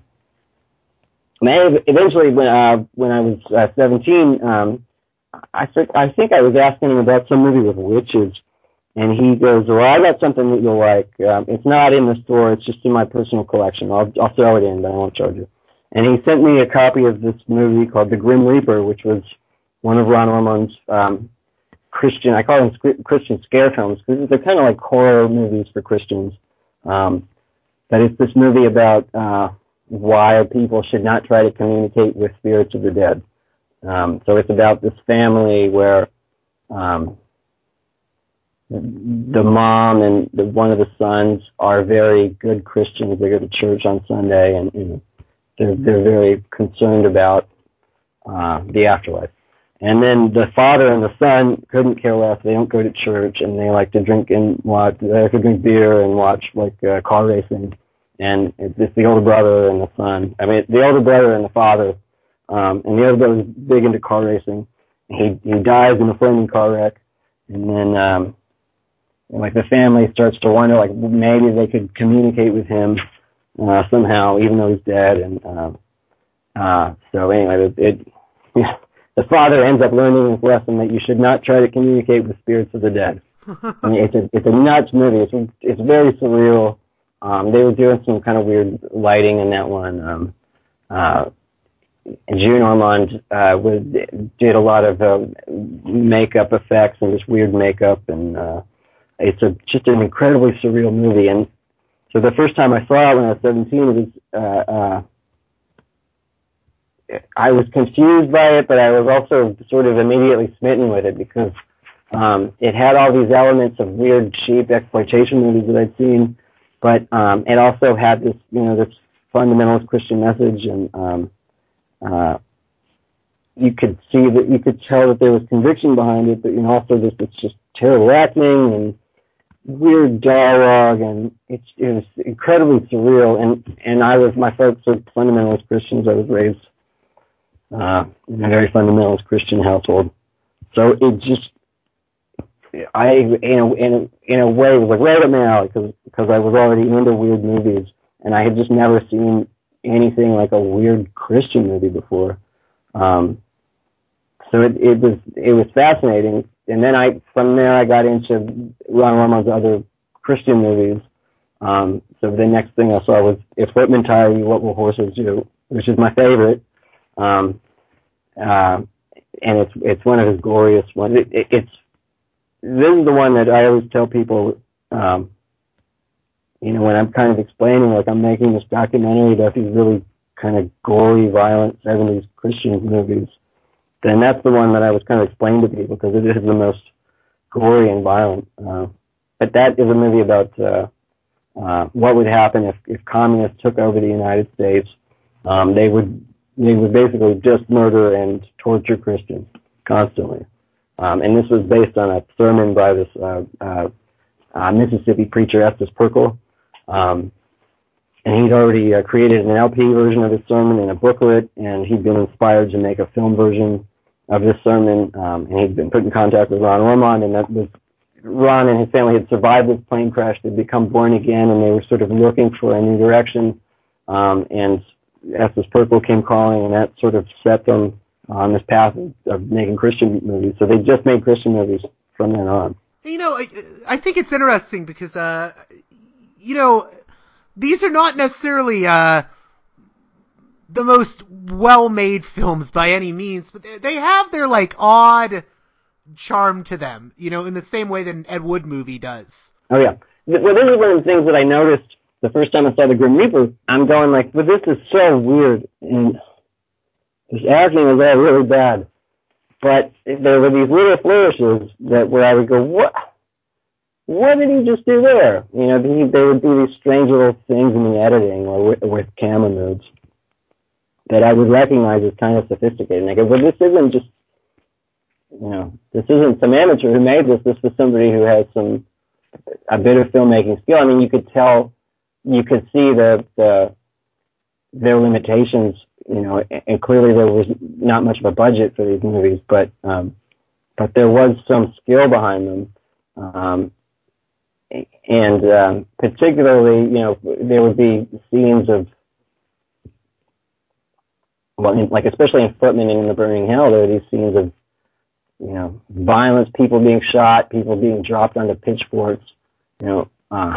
man, eventually, when, uh, when I was uh, seventeen, um, I think, I think I was asking him about some movie with witches, and he goes, well, I got something that you'll like. Um, it's not in the store, it's just in my personal collection. I'll, I'll throw it in, but I won't charge you. And he sent me a copy of this movie called The Grim Reaper, which was one of Ron Ormond's um, Christian, I call them Christian scare films, because they're kind of like horror movies for Christians. Um, but it's this movie about uh, why people should not try to communicate with spirits of the dead. Um, so it's about this family where um, the mom and the, one of the sons are very good Christians. They go to church on Sunday, and, and they're, they're very concerned about uh, the afterlife. And then the father and the son couldn't care less. They don't go to church, and they like to drink and watch. They like to drink beer and watch like uh, car racing. And it's, it's the older brother and the son. I mean, the older brother and the father. Um, and the other brother's big into car racing. He he dies in a flaming car wreck, and then um, and, like the family starts to wonder, like maybe they could communicate with him uh, somehow, even though he's dead. And um, uh, so anyway, it, it the father ends up learning this lesson that you should not try to communicate with spirits of the dead. I mean, it's a it's a nuts movie. It's it's very surreal. Um, they were doing some kind of weird lighting in that one. Um, uh, And June Ormond uh, was, did a lot of uh, makeup effects and just weird makeup, and uh, it's a, just an incredibly surreal movie. And so the first time I saw it when I was seventeen, it was uh, uh, I was confused by it, but I was also sort of immediately smitten with it because um, it had all these elements of weird, cheap exploitation movies that I'd seen, but um, it also had this, you know, this fundamentalist Christian message, and um, Uh, you could see that, you could tell that there was conviction behind it, but you know, also this, it's just terrible acting and weird dialogue, and it's, it was incredibly surreal. And, and I was, my folks were fundamentalist Christians. I was raised, uh, in a very fundamentalist Christian household. So it just, I, in a, in a, in a way, was like right up my alley, because, because I was already into weird movies, and I had just never seen anything like a weird Christian movie before. Um, so it, it was, it was fascinating. And then I, from there I got into Ron Ormond's other Christian movies. Um, so the next thing I saw was If Footmen Tire You, What Will Horses Do, which is my favorite. Um, uh, and it's, it's one of his glorious ones. It, it, it's, this is the one that I always tell people, um, you know, when I'm kind of explaining, like I'm making this documentary about these really kind of gory, violent seventies Christian movies, then that's the one that I was kind of explaining to people, because it is the most gory and violent. Uh, but that is a movie about uh, uh, what would happen if, if communists took over the United States. Um, they would they would basically just murder and torture Christians constantly. Um, and this was based on a sermon by this uh, uh, uh, Mississippi preacher, Estes Perkle. Um, and he'd already uh, created an L P version of his sermon and a booklet, and he'd been inspired to make a film version of this sermon. Um, and he'd been put in contact with Ron Ormond, and that was Ron and his family had survived this plane crash. They'd become born again, and they were sort of looking for a new direction. Um, and Estes Perkle came calling, and that sort of set them on this path of making Christian movies. So they just made Christian movies from then on. You know, I, I think it's interesting because, uh, you know, these are not necessarily uh, the most well-made films by any means, but they have their, like, odd charm to them, you know, in the same way that an Ed Wood movie does. Oh, yeah. Well, this is one of the things that I noticed the first time I saw The Grim Reaper. I'm going like, well, this is so weird, and his acting was all really bad. But there were these little flourishes that where I would go, what? What did he just do there? You know, he, there would be these strange little things in the editing or with, with camera moves that I would recognize as kind of sophisticated. And I go, well, this isn't just, you know, this isn't some amateur who made this. This was somebody who has some, a bit of filmmaking skill. I mean, you could tell, you could see the, the, their limitations, you know, and clearly there was not much of a budget for these movies, but, um, but there was some skill behind them. Um, and, um, particularly, you know, there would be scenes of, well, like, especially in Footman and in The Burning Hell, there were these scenes of, you know, violence, people being shot, people being dropped onto pitchforks, you know, uh,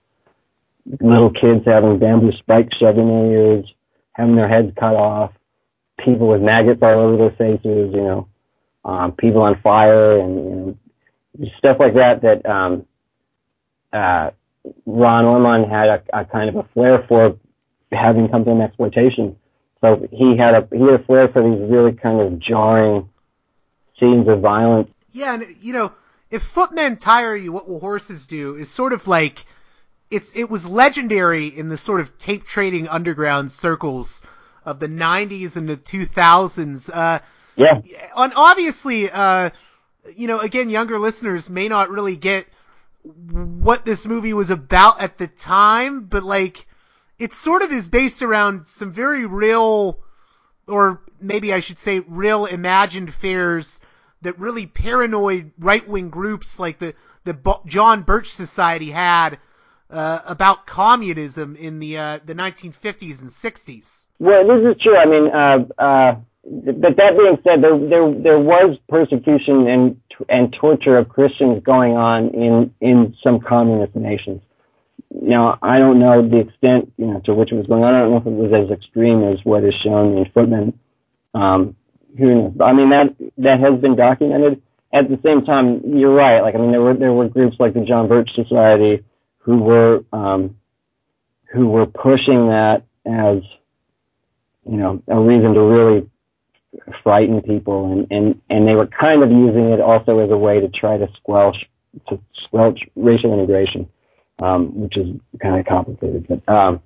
little kids having bamboo spikes shoved in their ears, having their heads cut off, people with maggots all over their faces, you know, um, people on fire, and, you know, stuff like that, that, um, uh, Ron Ormond had a, a kind of a flair for, having come from exploitation. So he had a, he had a flair for these really kind of jarring scenes of violence. Yeah, and, you know, if Footmen Tire You, What Will Horses Do is sort of like, it's, it was legendary in the sort of tape trading underground circles of the nineties and the two thousands. Uh, yeah. And obviously, uh, you know, again, younger listeners may not really get what this movie was about at the time, but like, it sort of is based around some very real, or maybe I should say real imagined fears that really paranoid right-wing groups like the, the John Birch Society had uh, about communism in the uh, the nineteen fifties and sixties. Well, this is true. I mean, uh, uh, but that being said, there there there was persecution and and torture of Christians going on in in some communist nations. Now, I don't know the extent, you know, to which it was going on. I don't know if it was as extreme as what is shown in Footman. Um, who knows? I mean, that that has been documented. At the same time, you're right. Like, I mean, there were there were groups like the John Birch Society who were um, who were pushing that as, you know, a reason to really frighten people, and, and, and they were kind of using it also as a way to try to squelch to squelch racial integration, um, which is kind of complicated. But um,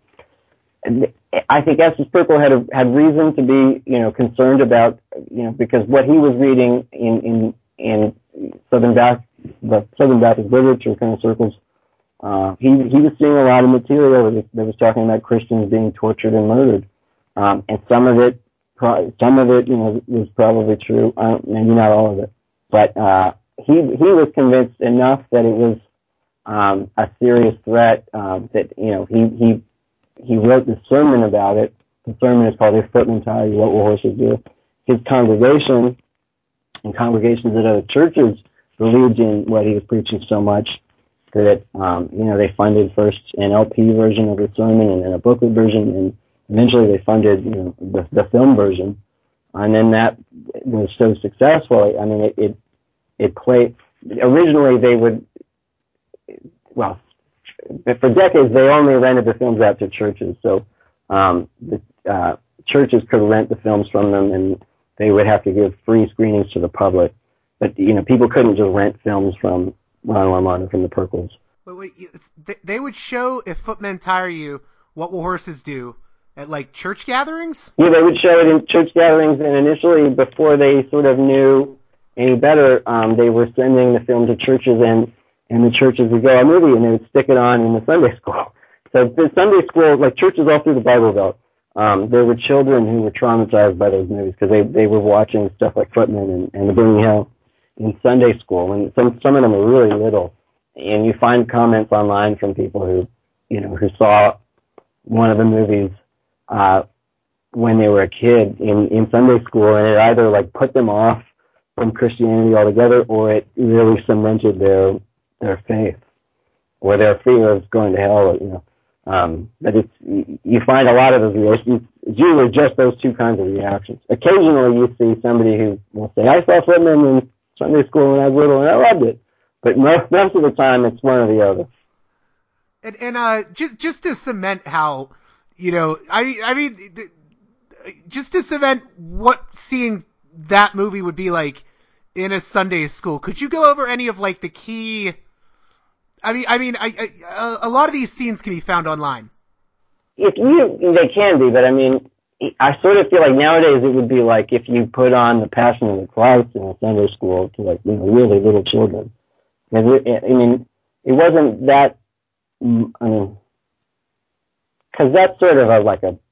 I think Estes Perkle had a, had reason to be, you know, concerned about, you know, because what he was reading in in in Southern Baptist, the Southern Baptist literature kind of circles, uh, he he was seeing a lot of material that was, that was talking about Christians being tortured and murdered, um, and some of it, some of it, you know, was probably true. Uh, maybe not all of it, but uh, he he was convinced enough that it was um, a serious threat, um, that, you know, he he he wrote the sermon about it. The sermon is called "If Footmen Tire You, What Will Horses Do?" His congregation and congregations at other churches believed in what he was preaching so much that, um, you know, they funded first an L P version of the sermon and then a booklet version, and eventually they funded, you know, the, the film version. And then that was so successful. I mean, it, it, it played, originally they would, well, for decades they only rented the films out to churches. So, um, the, uh, churches could rent the films from them, and they would have to give free screenings to the public. But, you know, people couldn't just rent films from Ronald Armando from the Perkles. Wait, wait, they would show If Footmen Tire You, What Will Horses Do at like church gatherings? Yeah, they would show it in church gatherings, and initially, before they sort of knew any better, um, they were sending the film to churches, and, and the churches would go, a movie, and they would stick it on in the Sunday school. So the Sunday school, like churches all through the Bible Belt, um, there were children who were traumatized by those movies because they, they were watching stuff like Footmen and, and The Burning Hell in Sunday school, and some, some of them were really little. And you find comments online from people who, you know, who saw one of the movies uh, when they were a kid in, in Sunday school, and it either like put them off from Christianity altogether, or it really cemented their their faith or their fear of going to hell. You know, um, but it's you find a lot of those reactions. It's usually just those two kinds of reactions. Occasionally, you see somebody who will say, "I saw Footmen in Sunday school when I was little, and I loved it." But most, most of the time, it's one or the other. And, and uh, just just to cement how, you know, I I mean, just to cement what seeing that movie would be like in a Sunday school, could you go over any of like the key? I mean, I mean, I, I, a lot of these scenes can be found online. If you, they can be, but I mean, I sort of feel like nowadays it would be like if you put on The Passion of the Christ in a Sunday school to like, you know, really little children. I mean, it wasn't that, I mean, because that's sort of a, like a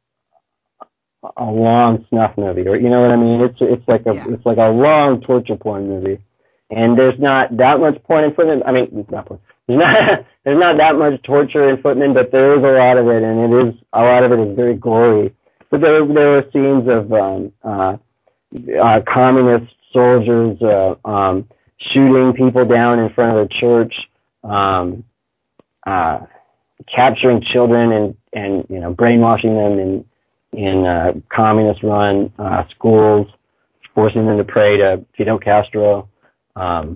a long snuff movie, or you know what I mean? It's it's like a yeah. it's like a long torture porn movie, and there's not that much porn in Footmen. I mean, it's not porn. There's not there's not that much torture in Footmen, but there is a lot of it, and it is a lot of it is very gory. But there there are scenes of um, uh, uh, communist soldiers uh, um, shooting people down in front of a church, um, uh, capturing children and, and, you know, brainwashing them in, in, uh, communist run, uh, schools, forcing them to pray to Fidel Castro, um,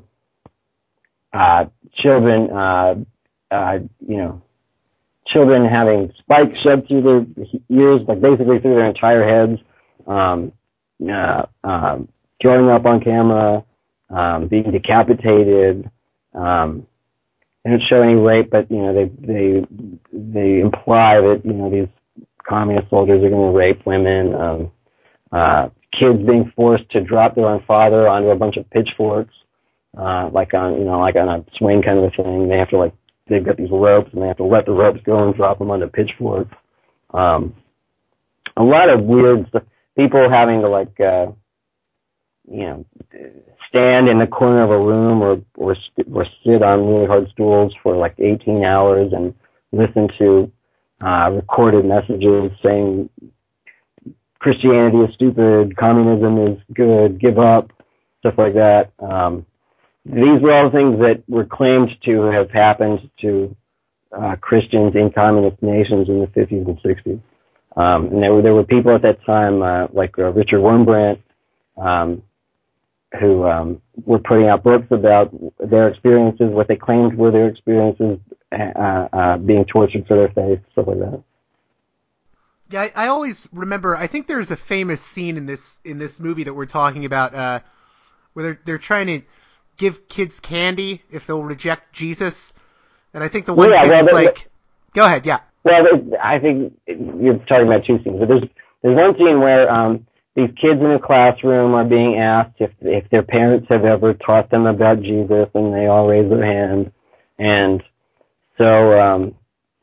uh, children, uh, uh, you know, children having spikes shoved through their ears, like basically through their entire heads, um, uh, um, throwing up on camera, um, being decapitated, um, they don't show any rape, but, you know, they, they, they imply that, you know, these communist soldiers are going to rape women, um, uh, kids being forced to drop their own father onto a bunch of pitchforks, uh, like on, you know, like on a swing kind of a thing. They have to, like, they've got these ropes and they have to let the ropes go and drop them onto pitchforks. Um, a lot of weird stuff. People having to, like, uh, you know, stand in the corner of a room or, or, or sit on really hard stools for like eighteen hours and listen to, uh, recorded messages saying Christianity is stupid, communism is good, give up, stuff like that. Um, these were all things that were claimed to have happened to, uh, Christians in communist nations in the fifties and sixties. Um, and there were, there were people at that time, uh, like uh, Richard Wurmbrand, um, who um, were putting out books about their experiences, what they claimed were their experiences, uh, uh, being tortured for their faith, stuff like that. Yeah, I, I always remember. I think there's a famous scene in this in this movie that we're talking about, uh, where they're they're trying to give kids candy if they'll reject Jesus, and I think the one yeah, kid well, is like, "Go ahead, yeah." Well, I think you're talking about two scenes, but there's there's one scene where um, these kids in a classroom are being asked if if their parents have ever taught them about Jesus, and they all raise their hand. And so um,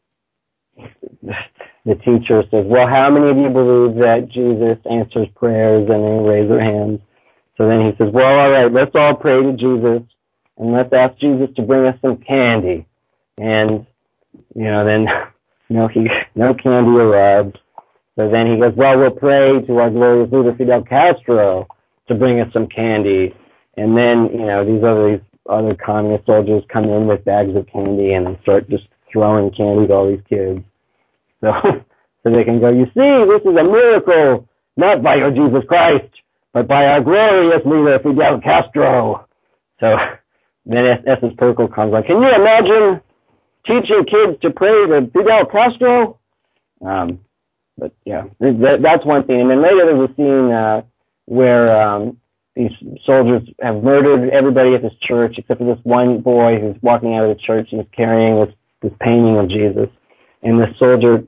the teacher says, well, how many of you believe that Jesus answers prayers? And they raise their hands. So then he says, well, all right, let's all pray to Jesus, and let's ask Jesus to bring us some candy. And, you know, then no, he, no candy arrived. So then he goes, well, we'll pray to our glorious leader Fidel Castro to bring us some candy. And then, you know, these other, these other communist soldiers come in with bags of candy and start just throwing candy to all these kids. So, so they can go, you see, this is a miracle, not by your Jesus Christ, but by our glorious leader Fidel Castro. So then Estes Perkle comes like, can you imagine teaching kids to pray to Fidel Castro? Um, But yeah, that, that's one thing. And then later there's a scene uh, where um, these soldiers have murdered everybody at this church except for this one boy who's walking out of the church and is carrying this, this painting of Jesus. And this soldier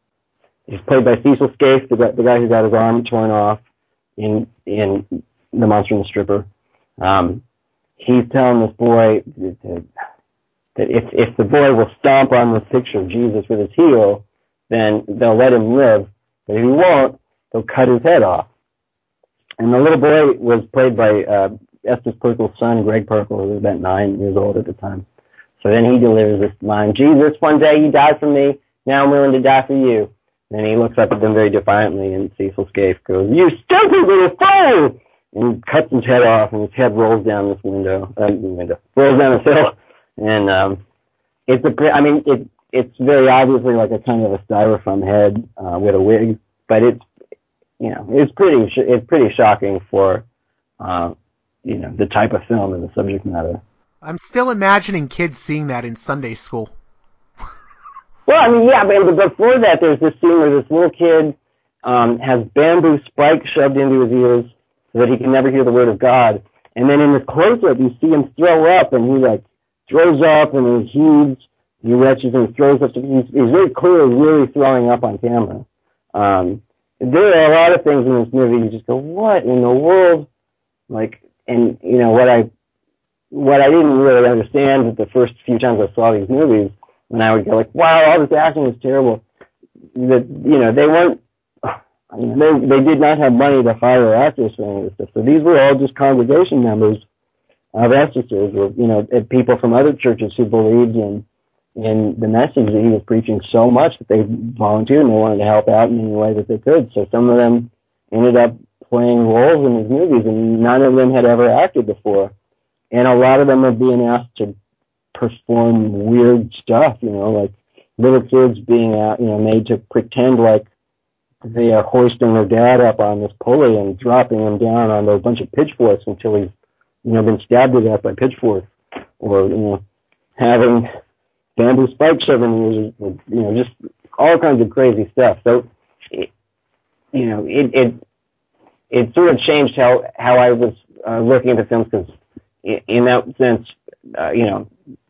is played by Cecil Scaife, the guy, the guy who got his arm torn off in in The Monster and the Stripper. Um, he's telling this boy that, that if if the boy will stomp on this picture of Jesus with his heel, then they'll let him live. But if he won't, they'll cut his head off. And the little boy was played by uh, Estes Perkel's son, Greg Perkel, who was about nine years old at the time. So then he delivers this line, Jesus, one day you died for me, now I'm willing to die for you. And he looks up at them very defiantly, and Cecil Scaife goes, you stupid little fool! And cuts his head off, and his head rolls down this window, uh, window, rolls down this hill. And um, it's a, I mean, it, it's very obviously like a kind of a styrofoam head uh, with a wig, but it's, you know, it's pretty, it's pretty shocking for, uh, you know, the type of film and the subject matter. I'm still imagining kids seeing that in Sunday school. Well, I mean, yeah, but before that, there's this scene where this little kid um, has bamboo spikes shoved into his ears so that he can never hear the word of God. And then in the close-up, you see him throw up, and he, like, throws up, and he heaves, he retches, and he throws up. He's, he's very clearly really throwing up on camera. Um, there are a lot of things in this movie you just go, what in the world? Like, and, you know, what I, what I didn't really understand the first few times I saw these movies, when I would go like, wow, all this acting was terrible. That, you know, they weren't, I mean, they, they did not have money to hire actors for any of this stuff. So these were all just congregation members of Estes, or, you know, people from other churches who believed in, in the message that he was preaching so much that they volunteered and they wanted to help out in any way that they could. So some of them ended up playing roles in his movies, and none of them had ever acted before. And a lot of them are being asked to perform weird stuff, you know, like little kids being, uh, you know, made to pretend like they are hoisting their dad up on this pulley and dropping him down on a bunch of pitchforks until he's, you know, been stabbed to death by pitchforks, or, you know, having bamboo spikes shoved in, you know, just all kinds of crazy stuff. So, it, you know, it, it, it sort of changed how, how I was uh, looking at the films, because in that sense, uh, you know,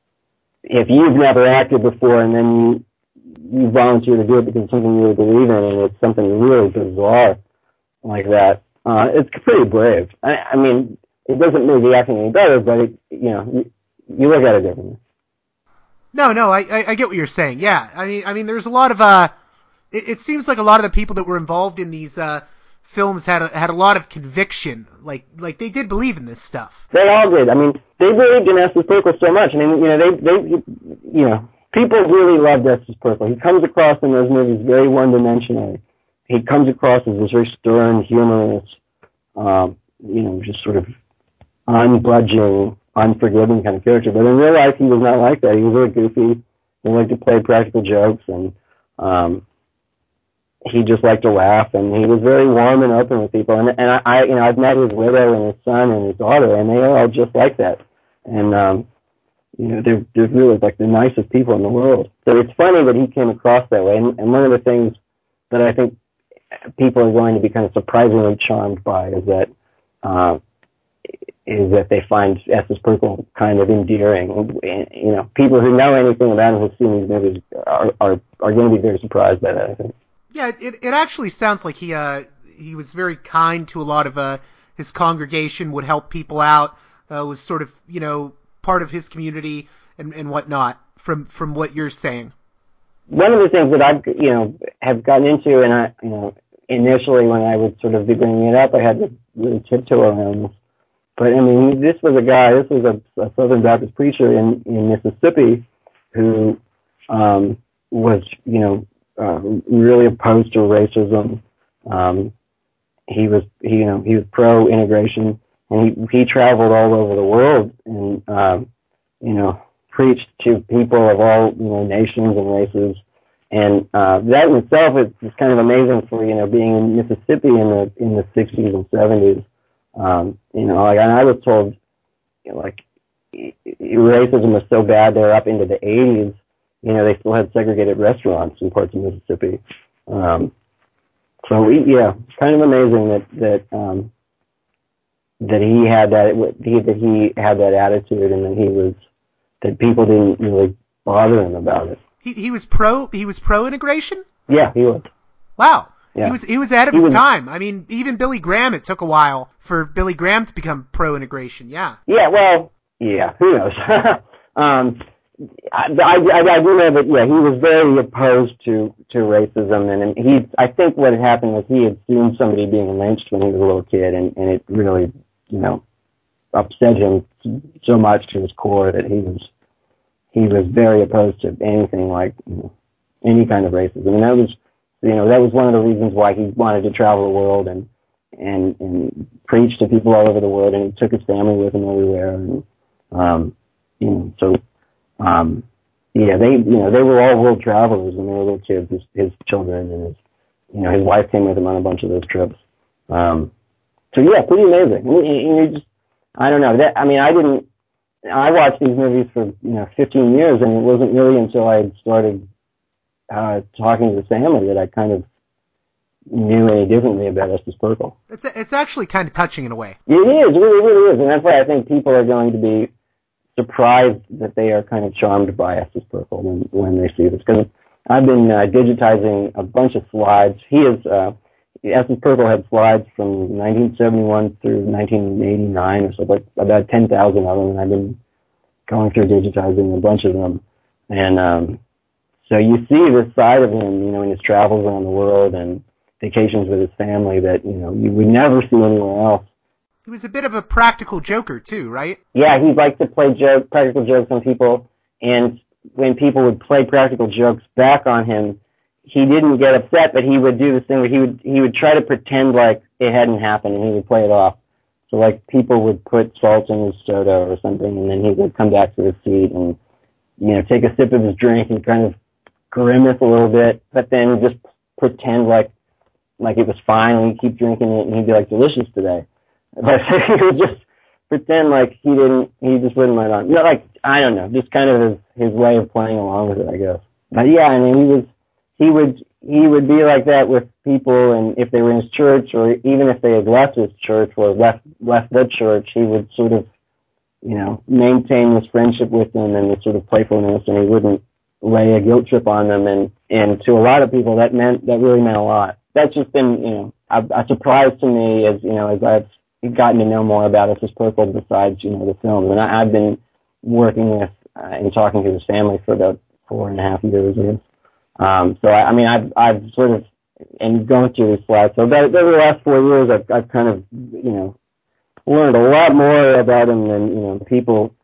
if you've never acted before and then you you volunteer to do it because it's something you really believe in and it's something really bizarre like that, uh, it's pretty brave. I, I mean, it doesn't make the acting any better, but it, you know, you, you look at it differently. No, no, I, I I get what you're saying. Yeah, I mean, I mean, there's a lot of uh, it, it seems like a lot of the people that were involved in these uh films had a, had a lot of conviction, like like they did believe in this stuff. They all did. I mean, they believed in Estes Perkel so much. I mean, you know, they they you know, people really loved Estes Perkel. He comes across in those movies very one-dimensionally. He comes across as this very stern, humorous, um, you know, just sort of unbudging, unforgiving kind of character. But in real life, he was not like that. He was really goofy. He liked to play practical jokes, and um, he just liked to laugh, and he was very warm and open with people. And, and I, I, you know, I've met his widow and his son and his daughter, and they are all just like that. And, um, you know, they're, they're really like the nicest people in the world. So it's funny that he came across that way. And, and one of the things that I think people are going to be kind of surprisingly charmed by is that, uh, is that they find Estes Perkel kind of endearing. And, you know, people who know anything about him who've seen these movies are, are, are going to be very surprised by that, I think. Yeah, it it actually sounds like he uh he was very kind to a lot of uh his congregation, would help people out, uh, was sort of, you know, part of his community and and whatnot. From from what you're saying. One of the things that I've, you know, have gotten into, and I, you know, initially when I would sort of be bringing it up, I had to really tiptoe around this. But I mean, this was a guy, this was a, a Southern Baptist preacher in in Mississippi who um, was, you know, Uh, really opposed to racism. Um, he was, he, you know, he was pro-integration, and he he traveled all over the world and, uh, you know, preached to people of all, you know, nations and races. And uh, that in itself is, is kind of amazing for, you know, being in Mississippi in the in the sixties and seventies. Um, you know, like, and I was told, you know, like, racism was so bad they're up into the eighties. You know, they still had segregated restaurants in parts of Mississippi. Um, so, we, yeah, it's kind of amazing that, that um, that he had that he, that he had that attitude, and that he was that people didn't really bother him about it. He he was pro he was pro integration? Yeah, he was. Wow. Yeah. He was he was ahead of he his was, time. I mean, even Billy Graham, it took a while for Billy Graham to become pro integration. Yeah. Yeah. Well. Yeah. Who knows? um, I, I, I do know that. Yeah, he was very opposed to to racism, and he. I think what had happened was he had seen somebody being lynched when he was a little kid, and, and it really, you know, upset him so much to his core that he was he was very opposed to anything like, you know, any kind of racism, and that was. You know, that was one of the reasons why he wanted to travel the world and, and, and preach to people all over the world, and he took his family with him everywhere. And, um, you know, so, um, yeah, they, you know, they were all world travelers when they were little kids, his, his children, and his, you know, his wife came with him on a bunch of those trips. Um, so yeah, pretty amazing. And, and you just, I don't know, that, I mean, I didn't, I watched these movies for, you know, fifteen years, and it wasn't really until I had started Uh, talking to the family that I kind of knew any differently about Estes Pirkle. It's it's actually kind of touching in a way. It is, it really, really is, and that's why I think people are going to be surprised that they are kind of charmed by Estes Pirkle when, when they see this. Because I've been uh, digitizing a bunch of slides. He is, uh, Estes Pirkle had slides from nineteen seventy-one through nineteen eighty-nine or so, like about ten thousand of them, and I've been going through digitizing a bunch of them. And, um, So you see this side of him, you know, in his travels around the world and vacations with his family that, you know, you would never see anywhere else. He was a bit of a practical joker too, right? Yeah, he liked to play joke, practical jokes on people, and when people would play practical jokes back on him, he didn't get upset, but he would do this thing where he would he would try to pretend like it hadn't happened, and he would play it off. So like people would put salt in his soda or something, and then he would come back to his seat and, you know, take a sip of his drink and kind of grimace a little bit, but then just pretend like like it was fine, and he'd keep drinking it, and he'd be like, delicious today. But he would just pretend like he didn't, he just wouldn't let on. You know, like, I don't know, just kind of his, his way of playing along with it, I guess. But yeah, I mean, he was, he would, he would be like that with people, and if they were in his church, or even if they had left his church or left, left the church, he would sort of, you know, maintain this friendship with them and this sort of playfulness, and he wouldn't lay a guilt trip on them, and, and to a lot of people that meant, that really meant a lot. That's just been, you know, a, a surprise to me as, you know, as I've gotten to know more about Estes Pirkle besides, you know, the films. And I, I've been working with uh, and talking to his family for about four and a half years. Or, um, so I, I mean, I've, I've sort of, and going through these slides, so about, over the last four years, I've, I've kind of, you know, learned a lot more about him than, you know, people,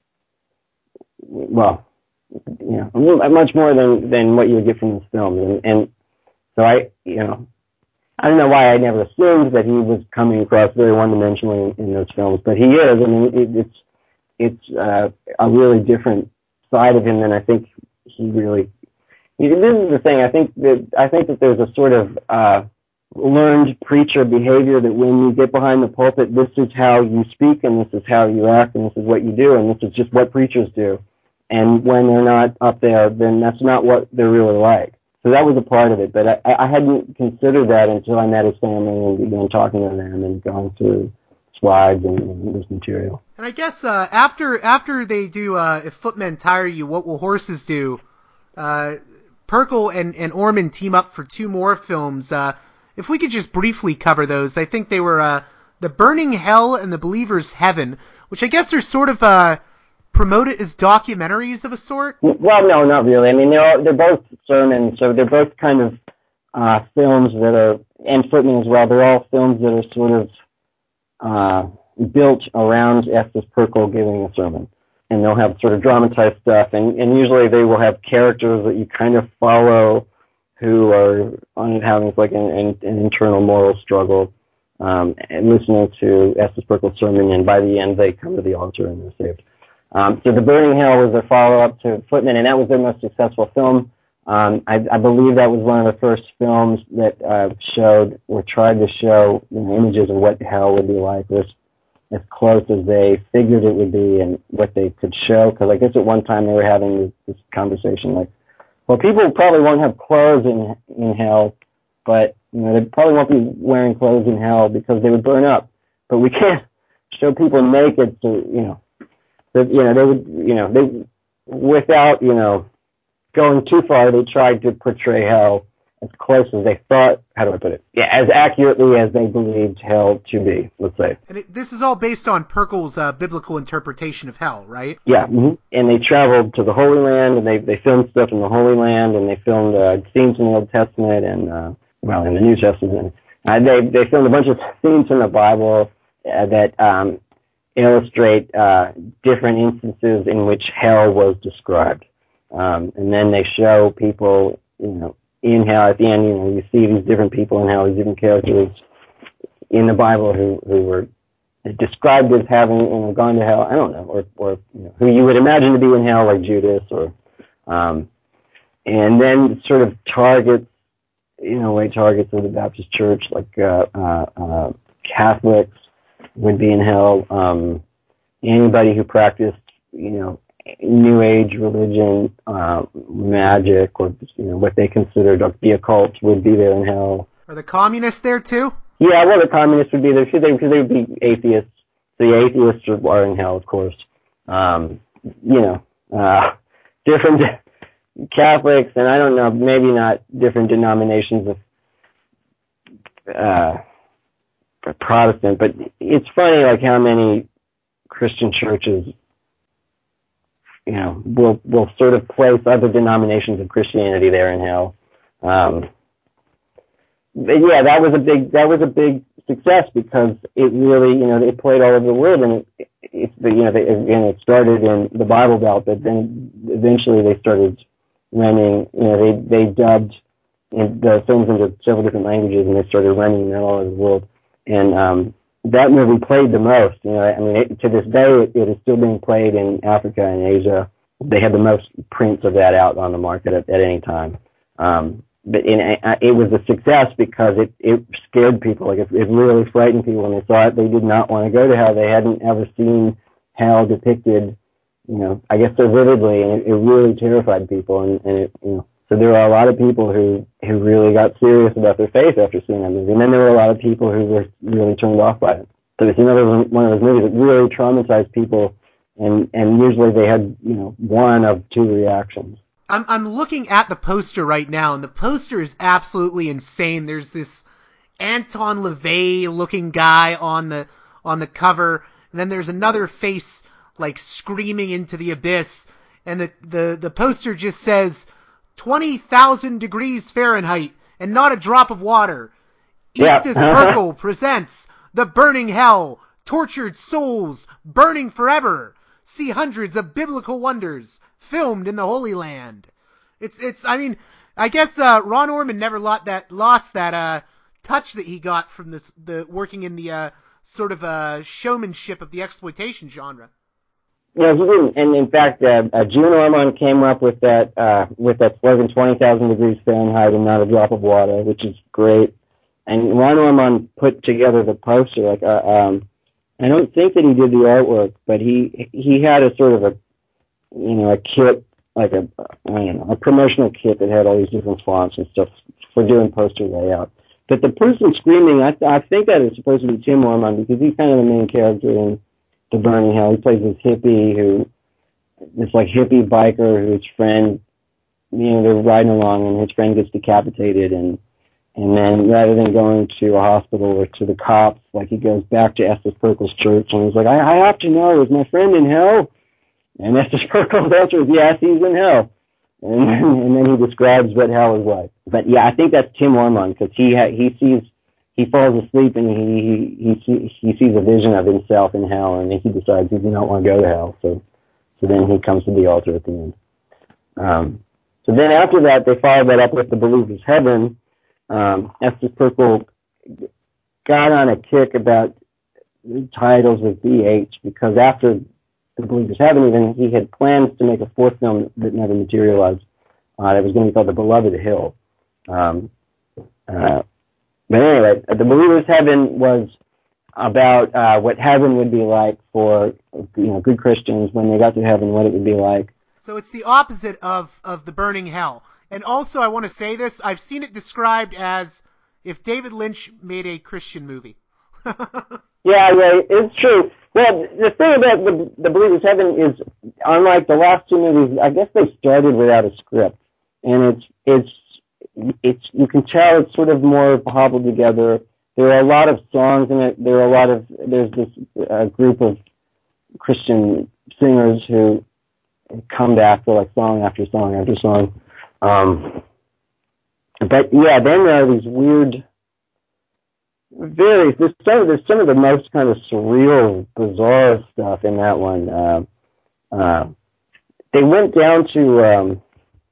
well, you know, much more than, than what you would get from his films. And, and so I, you know, I don't know why I never assumed that he was coming across very one-dimensionally in, in those films, but he is. I mean, it, it's, it's, uh, a really different side of him than I think he really, this is the thing, I think that, I think that there's a sort of, uh, learned preacher behavior that when you get behind the pulpit, this is how you speak, and this is how you act, and this is what you do, and this is just what preachers do. And when they're not up there, then that's not what they're really like. So that was a part of it, but I, I hadn't considered that until I met his family and began talking to them and going through slides and, and this material. And I guess uh, after after they do uh, If Footmen Tire You, What Will Horses Do, uh, Pirkle and, and Orman team up for two more films. Uh, if we could just briefly cover those, I think they were uh, The Burning Hell and The Believer's Heaven, which I guess are sort of uh, promoted as documentaries of a sort. Well, no, not really. I mean, they're all, they're both sermons, so they're both kind of uh, films that are, and Footmen as well. They're all films that are sort of uh, built around Estes Pirkle giving a sermon, and they'll have sort of dramatized stuff, and, and usually they will have characters that you kind of follow who are on having like an, an, an internal moral struggle, um, and listening to Estes Pirkle's sermon, and by the end they come to the altar and they're saved. Um, so The Burning Hell was their follow-up to Footmen, and that was their most successful film. Um, I, I believe that was one of the first films that uh, showed or tried to show, you know, images of what hell would be like, or as close as they figured it would be and what they could show. Because I guess at one time they were having this, this conversation like, well, people probably won't have clothes in in hell, but you know they probably won't be wearing clothes in hell because they would burn up. But we can't show people naked, so you know, that you know they would, you know, they without you know going too far, they tried to portray hell as close as they thought. How do I put it? Yeah, as accurately as they believed hell to be. Let's say. And it, this is all based on Pirkle's uh, biblical interpretation of hell, right? Yeah, mm-hmm. And they traveled to the Holy Land, and they they filmed stuff in the Holy Land, and they filmed uh, scenes in the Old Testament, and uh, well, in the New Testament. Uh, they they filmed a bunch of scenes in the Bible uh, that um, illustrate uh, different instances in which hell was described, um, and then they show people, you know, in hell. At the end, you know, you see these different people in hell, these different characters in the Bible who who were described as having, you know, gone to hell. I don't know, or or you know, who you would imagine to be in hell, like Judas, or um, and then sort of targets, you know, like targets of the Baptist Church, like uh, uh, uh, Catholics would be in hell. Um, anybody who practiced, you know, New Age religion, uh, magic, or you know, what they considered the occult would be there in hell. Are the communists there too? Yeah, well, the communists would be there because they, because they would be atheists. The atheists are in hell, of course. Um, you know, uh, different Catholics, and I don't know, maybe not different denominations of uh, Protestant, but it's funny, like how many Christian churches, you know, will will sort of place other denominations of Christianity there in hell. Um, but yeah, that was a big that was a big success because it really, you know, it played all over the world, and it, it you know, they, again, it started in the Bible Belt, but then eventually they started running, you know, they they dubbed the films into several different languages, and they started running them all over the world, and um, that movie played the most. You know, I mean, it, to this day, it, it is still being played in Africa and Asia. They had the most prints of that out on the market at, at any time. Um, but in, it was a success because it, it scared people. Like it, it really frightened people when they saw it. They did not want to go to hell. They hadn't ever seen hell depicted, you know, I guess so vividly, and it, it really terrified people. And, and it, you know, so there were a lot of people who who really got serious about their faith after seeing that movie. And then there were a lot of people who were really turned off by it. So it's another one of those movies that really traumatized people. And, and usually they had, you know, one of two reactions. I'm I'm looking at the poster right now, and the poster is absolutely insane. There's this Anton LaVey looking guy on the on the cover, and then there's another face like screaming into the abyss, and the the, the poster just says twenty thousand degrees Fahrenheit and not a drop of water. Yeah. Eastus Pirkle presents The Burning Hell, tortured souls burning forever. See hundreds of biblical wonders filmed in the Holy Land. It's, it's, I mean, I guess, uh, Ron Orman never lost that, lost that, uh, touch that he got from this, the, working in the, uh, sort of, uh, showmanship of the exploitation genre. Yeah, he didn't. And in fact, uh, uh, June Orman came up with that, uh, with that slogan, twenty thousand degrees Fahrenheit and not a drop of water, which is great. And Ron Orman put together the poster, like, uh, um, I don't think that he did the artwork, but he he had a sort of a, you know, a kit, like a, I don't know, a promotional kit that had all these different fonts and stuff for doing poster layout. But the person screaming, I I think that is supposed to be Tim Orman because he's kind of the main character in The Burning Hell. He plays this hippie who, this like hippie biker whose friend, you know, they're riding along and his friend gets decapitated, and And then rather than going to a hospital or to the cops, like he goes back to Estes Pirkle's church and he's like, I, I have to know, is my friend in hell? And Estes Pirkle's answer is, yes, he's in hell. And then, and then he describes what hell is like. But yeah, I think that's Tim Orman because he ha- he sees, he falls asleep and he, he, he, he sees a vision of himself in hell, and then he decides he does not want to go to hell. So, so then he comes to the altar at the end. Um, so then after that, they followed that up with The Believer's Heaven. Um, Estes Pirkle got on a kick about titles with B H because after The Believer's Heaven, even he had plans to make a fourth film that never materialized. Uh, that was going to be called The Beloved Hill. Um, uh, but anyway, The Believer's Heaven was about uh, what heaven would be like for, you know, good Christians when they got to heaven, what it would be like. So it's the opposite of, of The Burning Hell. And also, I want to say this, I've seen it described as if David Lynch made a Christian movie. Yeah, yeah, it's true. Well, the thing about the, the Believer's Heaven is, unlike the last two movies, I guess they started without a script, and it's it's it's you can tell it's sort of more hobbled together. There are a lot of songs in it. There are a lot of there's this uh, group of Christian singers who come back for like song after song after song. Um, but yeah, then there are these weird. Very, there's some, there's some of the most kind of surreal, bizarre stuff in that one. Uh, uh, they went down to um,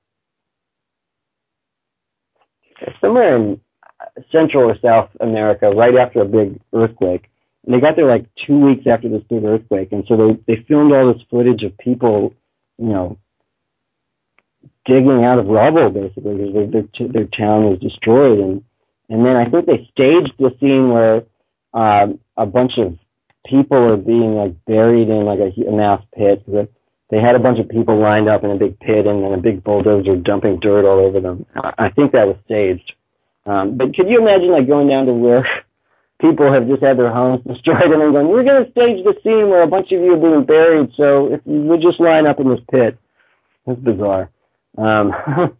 somewhere in Central or South America right after a big earthquake. And they got there like two weeks after this big earthquake. And so they, they filmed all this footage of people, you know, digging out of rubble, basically, because their, their, their town was destroyed. And And then I think they staged the scene where um, a bunch of people are being like buried in like a, a mass pit. They had a bunch of people lined up in a big pit, and then a big bulldozer dumping dirt all over them. I think that was staged. Um, but could you imagine like going down to where people have just had their homes destroyed, and then going, "We're going to stage the scene where a bunch of you are being buried, so if you would just line up in this pit." That's bizarre. Um,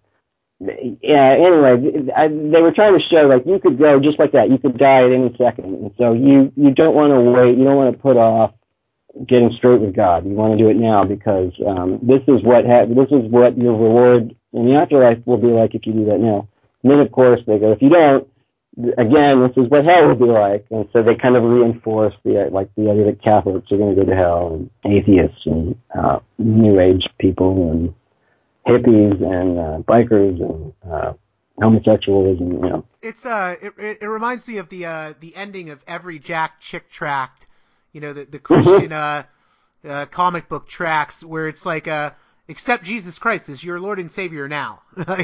Yeah, anyway, I, they were trying to show, like, you could go just like that. You could die at any second. And so you, you don't want to wait. You don't want to put off getting straight with God. You want to do it now because um, this is what ha- this is what your reward in the afterlife will be like if you do that now. And then, of course, they go, if you don't, again, this is what hell will be like. And so they kind of reinforce the, like, the idea that Catholics are going to go to hell, and atheists and uh, New Age people and hippies and uh, bikers and uh, homosexualism, you know. It's uh, it, it reminds me of the uh, the ending of every Jack Chick tract, you know, the the Christian uh, uh, comic book tracts where it's like, uh, accept Jesus Christ as your Lord and Savior now. They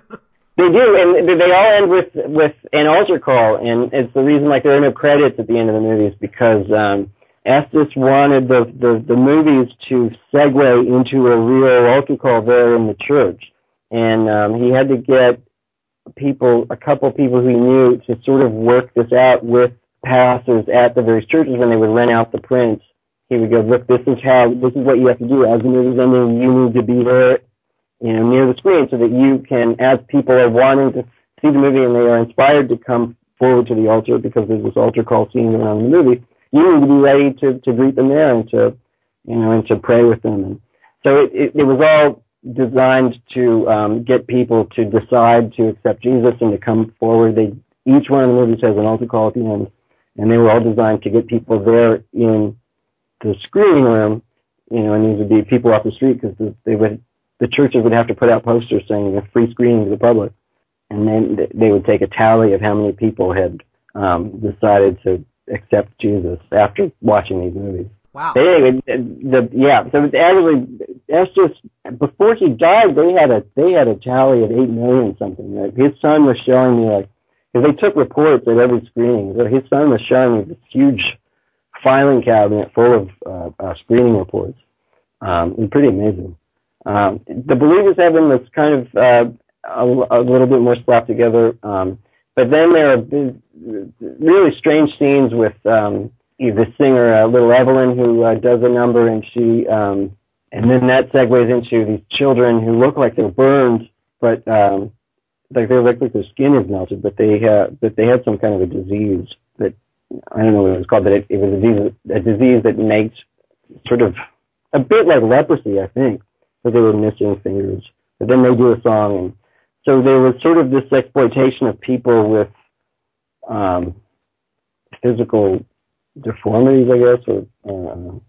do, and they all end with with an altar call, and it's the reason like there are no credits at the end of the movies because um, Estes wanted the, the, the movies to segue into a real altar call there in the church. And um, he had to get people, a couple people who he knew to sort of work this out with pastors at the various churches when they would rent out the prints. He would go, look, this is how, this is what you have to do. As the movie's ending, you need to be there, you know, near the screen so that you can, as people are wanting to see the movie and they are inspired to come forward to the altar because there's this altar call scene around the movie, you need to be ready to, to greet them there and to, you know, and to pray with them. And so it, it, it was all designed to um, get people to decide to accept Jesus and to come forward. They, each one of the movies has an altar call at the end, and they were all designed to get people there in the screening room, you know, and these would be people off the street because they would, the churches would have to put out posters saying a free screening to the public. And then they would take a tally of how many people had um, decided to accept Jesus after watching these movies. Wow. But anyway, the, yeah, so actually, that's just, before he died, they had a, they had a tally of eight million something. Like his son was showing me, like, because they took reports at every screening, so his son was showing me this huge filing cabinet full of uh, uh, screening reports. Um, it was pretty amazing. Um, the Believer's Heaven was kind of uh, a, a little bit more slapped together, um, but then there are really strange scenes with um, the singer, uh, Little Evelyn, who uh, does a number, and she, um, and then that segues into these children who look like they're burned, but um, like they look like their skin is melted, but they uh, but they had some kind of a disease that I don't know what it was called, but it, it was a disease, a disease that makes sort of a bit like leprosy, I think, because they were missing fingers. But then they do a song, and so there was sort of this exploitation of people with um, physical deformities, I guess, or uh,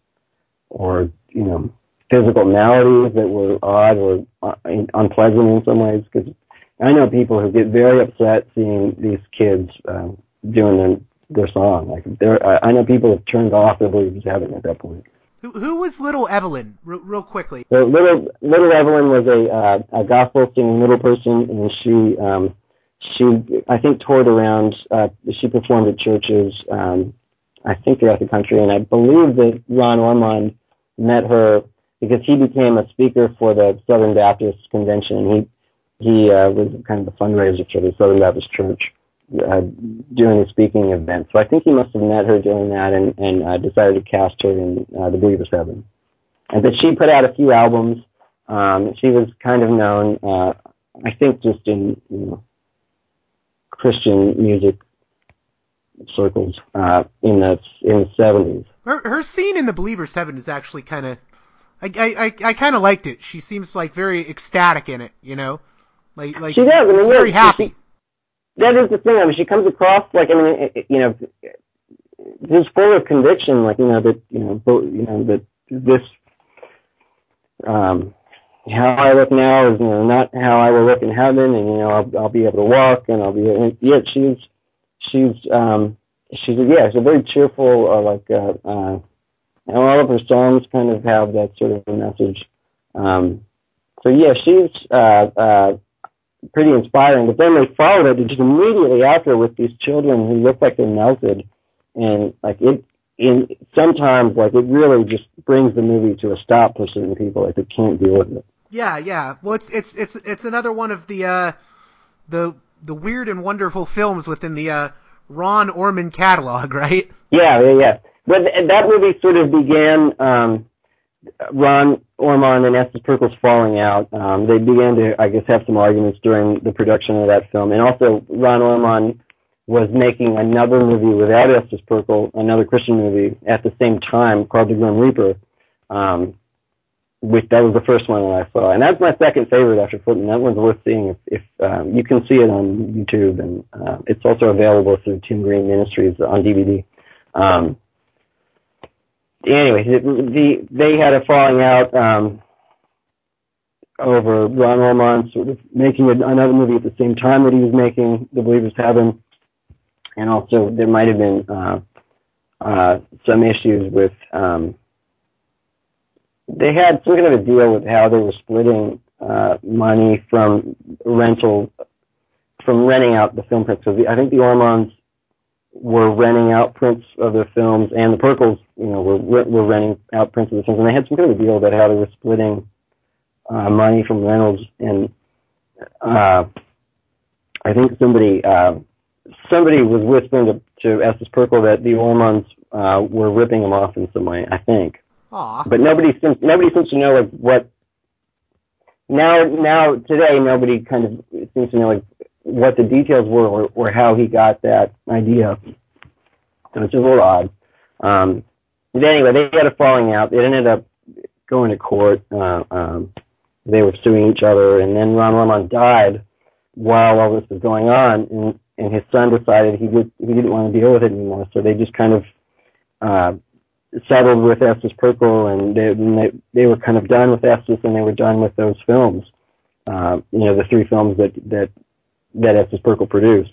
or you know, physical maladies that were odd or uh, unpleasant in some ways. Because I know people who get very upset seeing these kids uh, doing their their song. Like, there, I know people have turned off their Believer's Heaven at that point. Who, who was Little Evelyn, R- real quickly? So little little Evelyn was a uh, a gospel singing little person, and she um, she I think toured around. Uh, she performed at churches, um, I think throughout the country, and I believe that Ron Ormond met her because he became a speaker for the Southern Baptist Convention. He he uh, was kind of the fundraiser for the Southern Baptist Church, uh, doing a speaking event. So I think he must have met her doing that and, and uh, decided to cast her in uh, The Believer's Heaven. And that she put out a few albums. Um, she was kind of known, uh, I think, just in you know, Christian music circles uh, in the in the seventies. Her, her scene in The Believer's Heaven is actually kind of, I I I, I kind of liked it. She seems like very ecstatic in it, you know, like like she does. I mean, it's yeah, very happy. She, that is the thing. I mean, she comes across like I mean, it, it, you know, just full of conviction, like you know that you know, bo- you know that this. Um, how I look now is, you know, not how I will look in heaven, and you know, I'll, I'll be able to walk, and I'll be. And yet she's, she's, um, she's, yeah, she's a very cheerful, uh, like, uh, uh, and all of her songs kind of have that sort of a message. Um, so yeah, she's uh, uh, pretty inspiring. But then they followed it just immediately after with these children who look like they're melted, and like it. In sometimes, like it really just brings the movie to a stop for certain people. Like they can't deal with it. Yeah, yeah. Well, it's it's it's it's another one of the uh, the the weird and wonderful films within the uh, Ron Orman catalog, right? Yeah, yeah, yeah. But that movie sort of began um, Ron Orman and Estes Perkles falling out. Um, they began to, I guess, have some arguments during the production of that film, and also Ron Orman was making another movie without Estes Perkles, another Christian movie, at the same time called The Grim Reaper, um, which that was the first one that I saw. And that's my second favorite after Footman. That one's worth seeing if, if um, you can see it on YouTube, and uh, it's also available through Tim Green Ministries on D V D. Um, anyway, the, the, they had a falling out um, over Ron Orman sort of making another movie at the same time that he was making The Believer's Heaven. And also, there might have been uh, uh, some issues with. Um, they had some kind of a deal with how they were splitting uh, money from rental, from renting out the film prints. So the, I think the Ormans were renting out prints of their films, and the Perkles, you know, were were renting out prints of the films. And they had some kind of a deal about how they were splitting uh, money from rentals. And uh, I think somebody. Uh, Somebody was whispering to, to Estes Perkle that the Ormans uh, were ripping him off in some way, I think. Aw. But nobody seems nobody seems to know like what. Now, now today, nobody kind of seems to know like what the details were or, or how he got that idea. So it's just a little odd. Um, but anyway, they had a falling out. It ended up going to court. Uh, um, they were suing each other, and then Ron Orman died while all this was going on, and. And his son decided he did he didn't want to deal with it anymore, so they just kind of uh, settled with Estes Perkle, and they, and they they were kind of done with Estes, and they were done with those films. Uh, you know, the three films that that that Estes Perkle produced.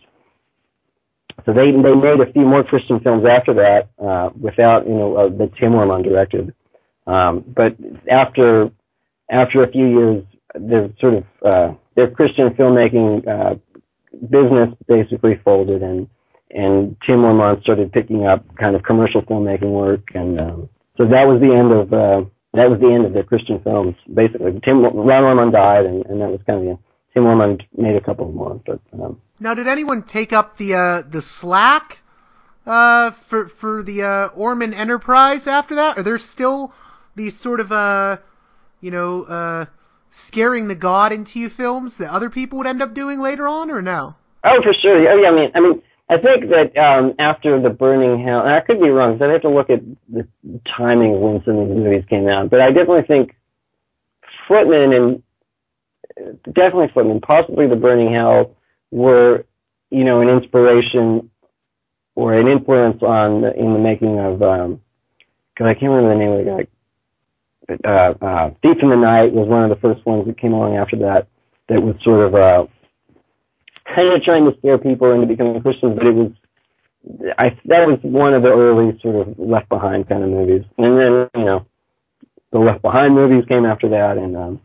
So they they made a few more Christian films after that, uh, without you know uh, that Tim Orman directed. Um, but after after a few years, their sort of uh, their Christian filmmaking. Uh, business basically folded, and and Tim Orman started picking up kind of commercial filmmaking work, and um, so that was the end of uh, that was the end of the Christian films. Basically, Tim Ron Orman died, and, and that was kind of the end. Tim Orman made a couple more, but um, now, did anyone take up the uh, the slack uh, for for the uh, Orman Enterprise after that? Are there still these sort of uh, you know uh, scaring the God into you films that other people would end up doing later on, or no? Oh, for sure. Oh, yeah. I mean, I mean, I think that um, after the Burning Hell, and I could be wrong, because I'd have to look at the timing of when some of these movies came out. But I definitely think Footman and definitely Footman, possibly the Burning Hell, were, you know, an inspiration or an influence on the, in the making of. Um, God, I can't remember the name of the guy. Uh, uh, Thief in the Night was one of the first ones that came along after that, that was sort of uh, kind of trying to scare people into becoming Christians, but it was, I, that was one of the early sort of Left Behind kind of movies. And then, you know, the Left Behind movies came after that, and um,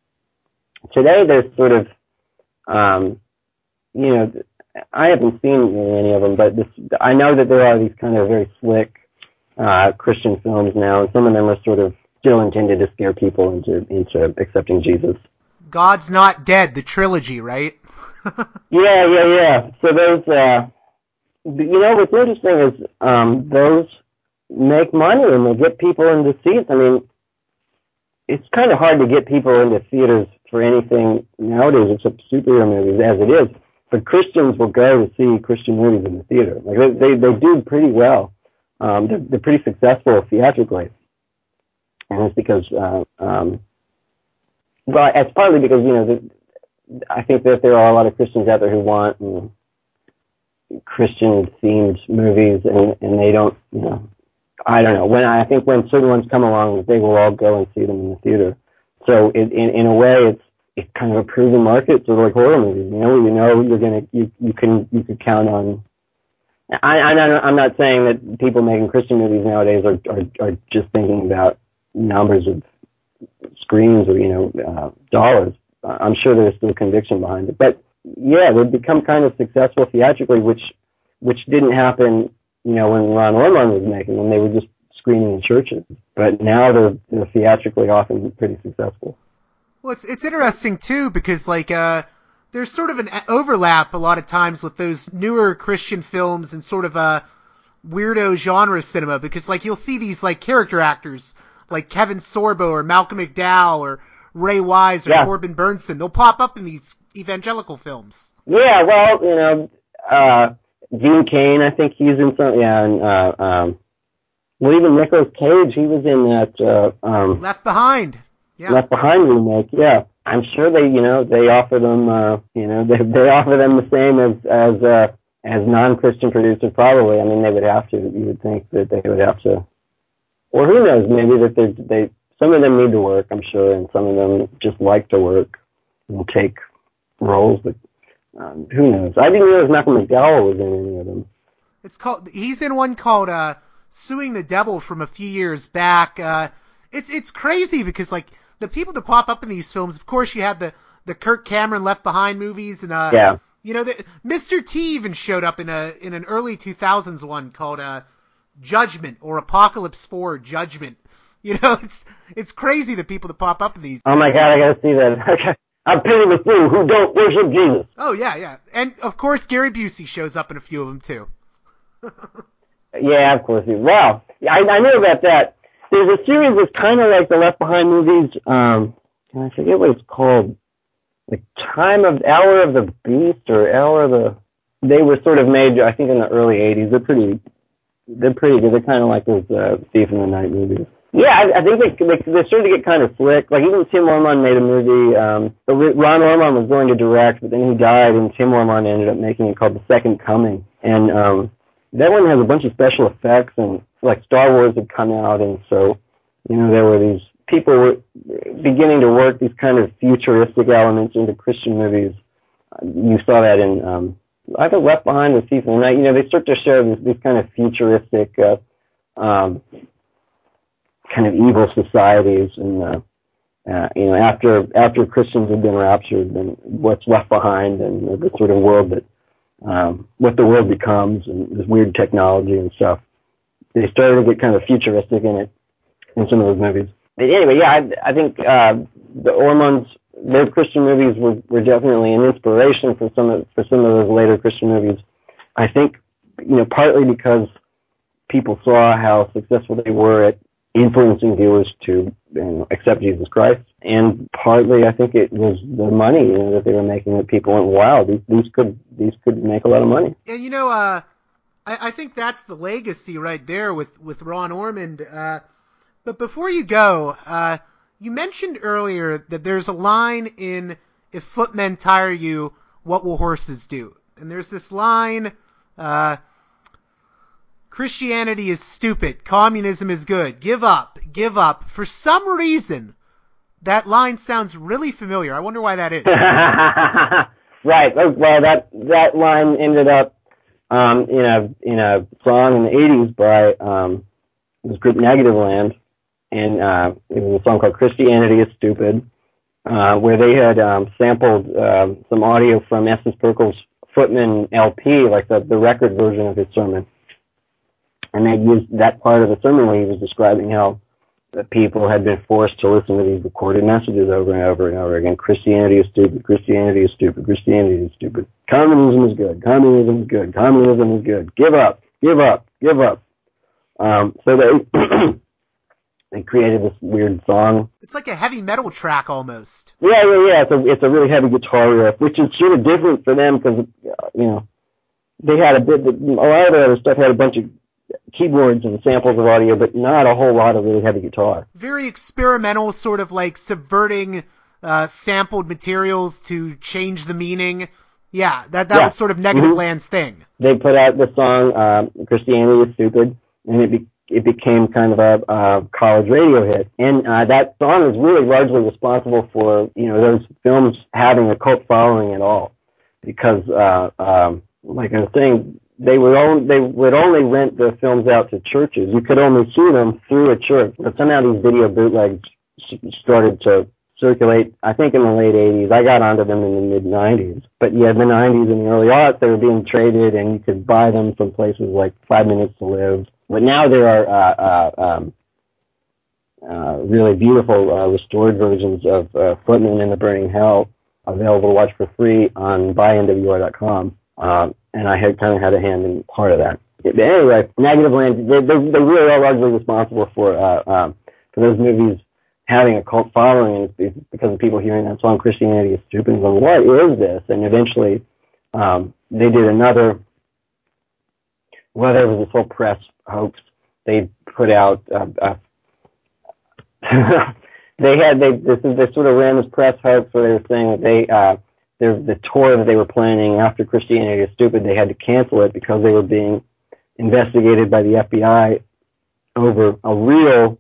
today there's sort of, um, you know, I haven't seen any of them, but this, I know that there are these kind of very slick uh, Christian films now, and some of them are sort of still intended to scare people into into accepting Jesus. God's Not Dead, the trilogy, right? yeah, yeah, yeah. So those, uh, you know, what's interesting is um, those make money and they get people into seats. I mean, it's kind of hard to get people into theaters for anything nowadays except superhero movies as it is. But Christians will go to see Christian movies in the theater. Like they they, they do pretty well. Um, they're, they're pretty successful theatrically, and it's because uh, um, well, it's partly because you know the, I think that there are a lot of Christians out there who want um, Christian themed movies, and and they don't you know. I don't know. When I think when certain ones come along, they will all go and see them in the theater. So it, in in a way, it's it's kind of a proven market for like horror movies. You know, you know you're gonna you you can you can count on. I I'm not, I'm not saying that people making Christian movies nowadays are are, are just thinking about numbers of screens or you know uh, dollars. I'm sure there's still conviction behind it, but yeah, they've become kind of successful theatrically, which which didn't happen. You know, when Ron Ormond was making them, they were just screening in churches. But now they're, they're theatrically often pretty successful. Well, it's it's interesting, too, because, like, uh, there's sort of an overlap a lot of times with those newer Christian films and sort of a weirdo genre cinema, because, like, you'll see these, like, character actors, like Kevin Sorbo or Malcolm McDowell or Ray Wise or yeah. Corbin Burnson. They'll pop up in these evangelical films. Yeah, well, you know, uh, Dean Cain, I think he's in some, yeah, and, uh, um, well, even Nicolas Cage, he was in that, uh, um, Left Behind. Yeah. Left Behind remake, yeah. I'm sure they, you know, they offer them, uh, you know, they, they offer them the same as, as, uh, as non-Christian producers probably. I mean, they would have to, you would think that they would have to, or who knows, maybe that they, they, some of them need to work, I'm sure, and some of them just like to work and take roles that, Um, who knows? I didn't realize Malcolm McDowell was in any of them. It's called. He's in one called uh, "Suing the Devil" from a few years back. Uh, it's it's crazy because like the people that pop up in these films. Of course, you have the the Kirk Cameron Left Behind movies, and uh, yeah, you know, the, Mister T even showed up in a in an early two thousands one called uh, Judgment or Apocalypse four Judgment. You know, it's it's crazy the people that pop up in these. Oh my God, I gotta see that. I pity the fool who don't worship Jesus. Oh yeah, yeah, and of course Gary Busey shows up in a few of them too. Yeah, of course. Wow, yeah, I, I knew about that. There's a series that's kind of like the Left Behind movies. Um, I forget what it's called. Like Time of Hour of the Beast or Hour of the. They were sort of made, I think, in the early eighties. They're pretty. They're pretty good. They're kind of like those uh, Thief in the Night movies. Yeah, I, I think they, they they're starting to get kind of slick. Like even Tim Ormond made a movie. Um, Ron Ormond was going to direct, but then he died, and Tim Ormond ended up making it called The Second Coming. And um, that one has a bunch of special effects, and like Star Wars had come out, and so you know there were these people were beginning to work these kind of futuristic elements into Christian movies. You saw that in um, either Left Behind or Thief in the Night. You know, they start to show these, these kind of futuristic. Uh, um, kind of evil societies, and uh, uh, you know, after after Christians have been raptured, then what's left behind, and the sort of world that um, what the world becomes, and this weird technology and stuff. They started to get kind of futuristic in it in some of those movies. But anyway, yeah, I, I think uh, the Ormonds, their Christian movies were, were definitely an inspiration for some of for some of those later Christian movies. I think you know partly because people saw how successful they were at influencing viewers to you know, accept Jesus Christ, and partly I think it was the money you know, that they were making that people went, wow, these, these could these could make a lot of money. And you know, uh, I, I think that's the legacy right there with with Ron Ormond. Uh, but before you go, uh, you mentioned earlier that there's a line in "If Footmen Tire You, What Will Horses Do?" And there's this line. Uh, Christianity is stupid. Communism is good. Give up. Give up. For some reason, that line sounds really familiar. I wonder why that is. Right. Well, that that line ended up um, in a in a song in the eighties by um, this group Negativland, and uh, it was a song called "Christianity is Stupid," uh, where they had um, sampled uh, some audio from Estes Perkel's Footman L P, like the the record version of his sermon. And they used that part of the sermon where he was describing how that people had been forced to listen to these recorded messages over and over and over again. Christianity is stupid. Christianity is stupid. Christianity is stupid. Communism is good. Communism is good. Communism is good. Give up. Give up. Give up. Um, so they they created this weird song. It's like a heavy metal track almost. Yeah, yeah, yeah. It's a it's a really heavy guitar riff, which is sort of different for them because you know they had a bit. A lot of their other stuff had a bunch of keyboards and samples of audio, but not a whole lot of really heavy guitar. Very experimental, sort of like subverting uh, sampled materials to change the meaning. Yeah, that that yeah. was sort of Negative mm-hmm. Land's thing. They put out the song uh, "Christianity is Stupid," and it be, it became kind of a uh, college radio hit. And uh, that song is really largely responsible for you know those films having a cult following at all, because uh, um, like I was saying, they would only they would only rent the films out to churches. You could only see them through a church. But somehow these video bootlegs started to circulate, I think, in the late eighties. I got onto them in the mid nineties. But yeah, in the nineties and the early aughts, they were being traded, and you could buy them from places like Five Minutes to Live. But now there are uh, uh, um, uh, really beautiful uh, restored versions of uh, Footman in the Burning Hell available to watch for free on buy N W R dot com. Um, and I had kind of had a hand in part of that. But anyway, Negative Land, they, they, they really are largely responsible for uh, um, for those movies having a cult following, and it's because of people hearing that song, Christianity is Stupid, and going, what is this? And eventually um, they did another, well, there was this whole press hoax. They put out, uh, uh, they had, they, this is, they sort of ran this press hoax where they were saying that they, uh, the, the tour that they were planning after Christianity is Stupid, they had to cancel it because they were being investigated by the F B I over a real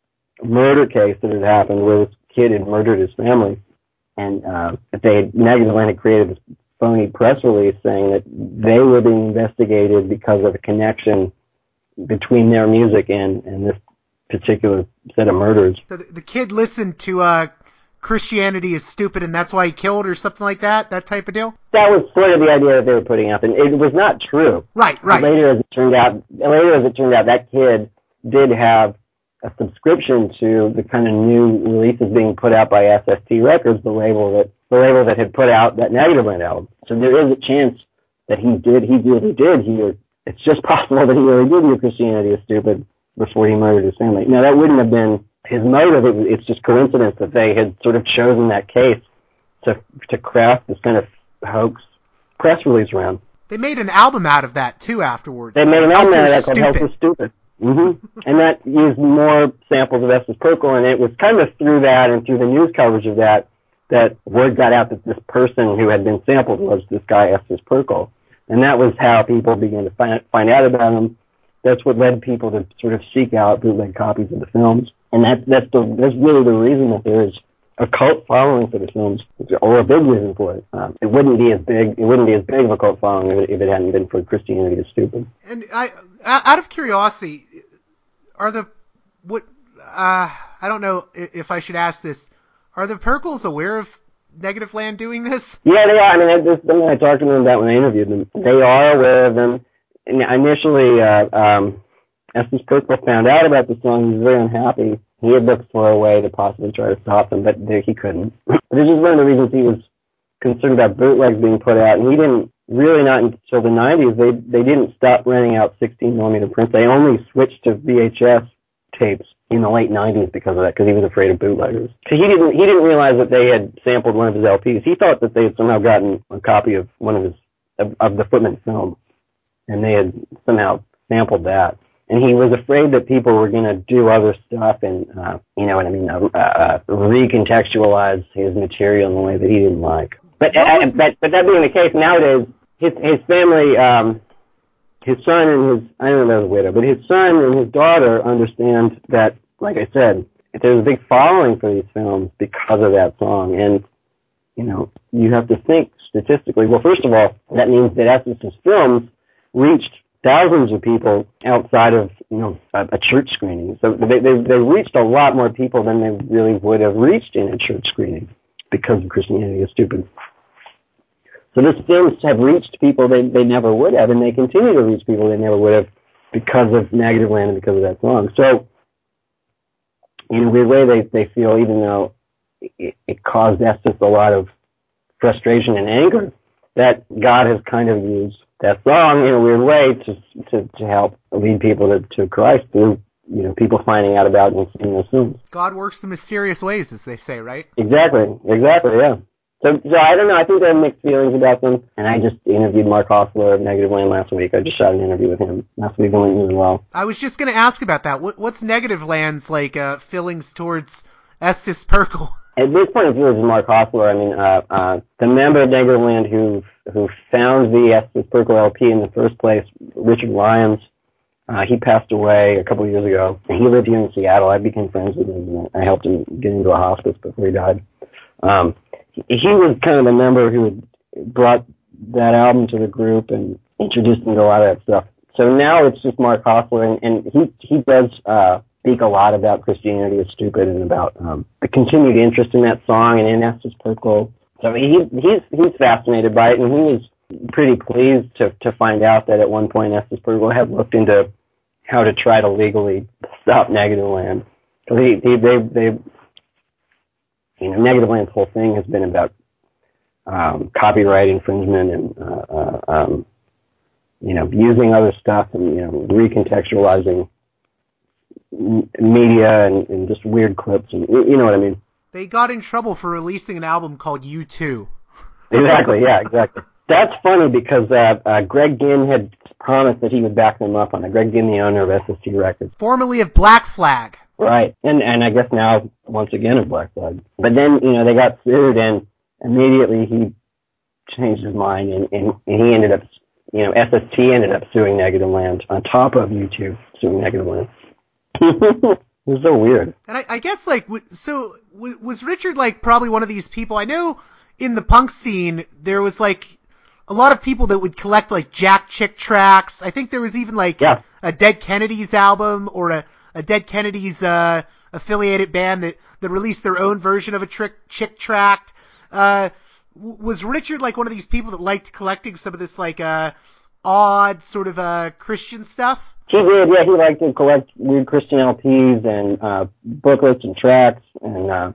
murder case that had happened where this kid had murdered his family. And uh, they had, Negative Land had created this phony press release saying that they were being investigated because of a connection between their music and, and this particular set of murders. So the, the kid listened to uh, Christianity is Stupid, and that's why he killed, or something like that, that type of deal? That was sort of the idea that they were putting up, and it was not true. Right, right. Later, as it turned out, later as it turned out, that kid did have a subscription to the kind of new releases being put out by S S T Records, the label that the label that had put out that Negative Land album. So there is a chance that he did, he really did hear. It's just possible that he really did hear Christianity is Stupid before he murdered his family. Now, that wouldn't have been his motive. It, it's just coincidence that they had sort of chosen that case to to craft this kind of hoax press release around. They made an album out of that, too, afterwards. They made an album out of that called Stupid. Health is Stupid. Mm-hmm. And that used more samples of Estes Pirkle, and it was kind of through that and through the news coverage of that that word got out that this person who had been sampled was this guy Estes Pirkle. And that was how people began to find, find out about him. That's what led people to sort of seek out bootleg copies of the films. And that, that's, the, that's really the reason that there is a cult following for the films, or a big reason for it. Um, it wouldn't be as big, it wouldn't be as big of a cult following if it, if it hadn't been for Christianity is Stupid. And I, out of curiosity, are the, what, uh, I don't know if I should ask this, are the Pirkles aware of Negative Land doing this? Yeah, they are. I mean, this is something I talked to them about when I interviewed them. They are aware of them. And initially, uh, um, Estes Pirkle found out about the song. He was very unhappy. He had looked for a way to possibly try to stop them, but there, he couldn't. But this is one of the reasons he was concerned about bootlegs being put out. And he didn't, really not until the nineties, they they didn't stop renting out sixteen millimeter prints. They only switched to V H S tapes in the late nineties because of that, because he was afraid of bootleggers. So he didn't he didn't realize that they had sampled one of his L Ps. He thought that they had somehow gotten a copy of one of his of, of the Footman film, and they had somehow sampled that. And he was afraid that people were going to do other stuff and, uh, you know what I mean, uh, uh, recontextualize his material in a way that he didn't like. But, uh, but, but that being the case, nowadays, his, his family, um, his son and his, I don't know if widow, but his son and his daughter understand that, like I said, there's a big following for these films because of that song. And, you know, you have to think statistically. Well, first of all, that means that Estes's films reached thousands of people outside of, you know, a, a church screening. So they, they they reached a lot more people than they really would have reached in a church screening because of Christianity is Stupid. So these films have reached people they, they never would have, and they continue to reach people they never would have because of Negative Land and because of that song. So in a weird way, they, they feel, even though it, it caused Estes a lot of frustration and anger, that God has kind of used that song in a weird way to to, to help lead people to, to Christ through, you know, people finding out about and singing those songs. God works in mysterious ways, as they say, right? Exactly, exactly, yeah. So, so I don't know, I think there are mixed feelings about them, and I just interviewed Mark Hostler of Negativland last week. I just shot an interview with him last week and went really well. I was just going to ask about that. What, what's Negativland's, like, uh, feelings towards Estes Pirkle? At this point, it's really Mark Hostler. I mean, uh, uh, the member of Negativland who who found the Estes Pirkle L P in the first place, Richard Lyons, uh, he passed away a couple of years ago. He lived here in Seattle. I became friends with him, and I helped him get into a hospice before he died. Um, he, he was kind of the member who had brought that album to the group and introduced me to a lot of that stuff. So now it's just Mark Hostler, and, and he he does uh, speak a lot about Christianity is stupid and about um, the continued interest in that song and in Estes Pirkle. So he he's he's fascinated by it, and he was pretty pleased to to find out that at one point Estes Pirkle had looked into how to try to legally stop Negativland. So he, he they they you know Negativland's whole thing has been about um, copyright infringement and uh, uh, um, you know using other stuff and you know recontextualizing m- media and, and just weird clips and you know what I mean. They got in trouble for releasing an album called U two. Exactly, yeah, exactly. That's funny because uh, uh, Greg Ginn had promised that he would back them up on it. Greg Ginn, the owner of S S T Records. Formerly of Black Flag. Right, and and I guess now, once again, of Black Flag. But then, you know, they got sued, and immediately he changed his mind, and, and, and he ended up, you know, S S T ended up suing Negativland on top of U two suing Negativland. It was so weird. And I, I guess, like, w- so w- was Richard, like, probably one of these people? I know in the punk scene, there was, like, a lot of people that would collect, like, Jack Chick tracks. I think there was even, like, yeah. a Dead Kennedys album or a, a Dead Kennedys uh, affiliated band that, that released their own version of a trick, Chick track. Uh, w- was Richard, like, one of these people that liked collecting some of this, like, uh, odd sort of uh, Christian stuff? He did, yeah. He liked to collect weird Christian L Ps and uh, booklets and tracks and uh,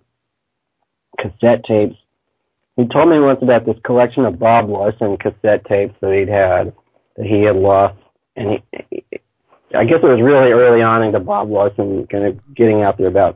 cassette tapes. He told me once about this collection of Bob Larson cassette tapes that he'd had, that he had lost. And he, I guess it was really early on into Bob Larson kind of getting out there about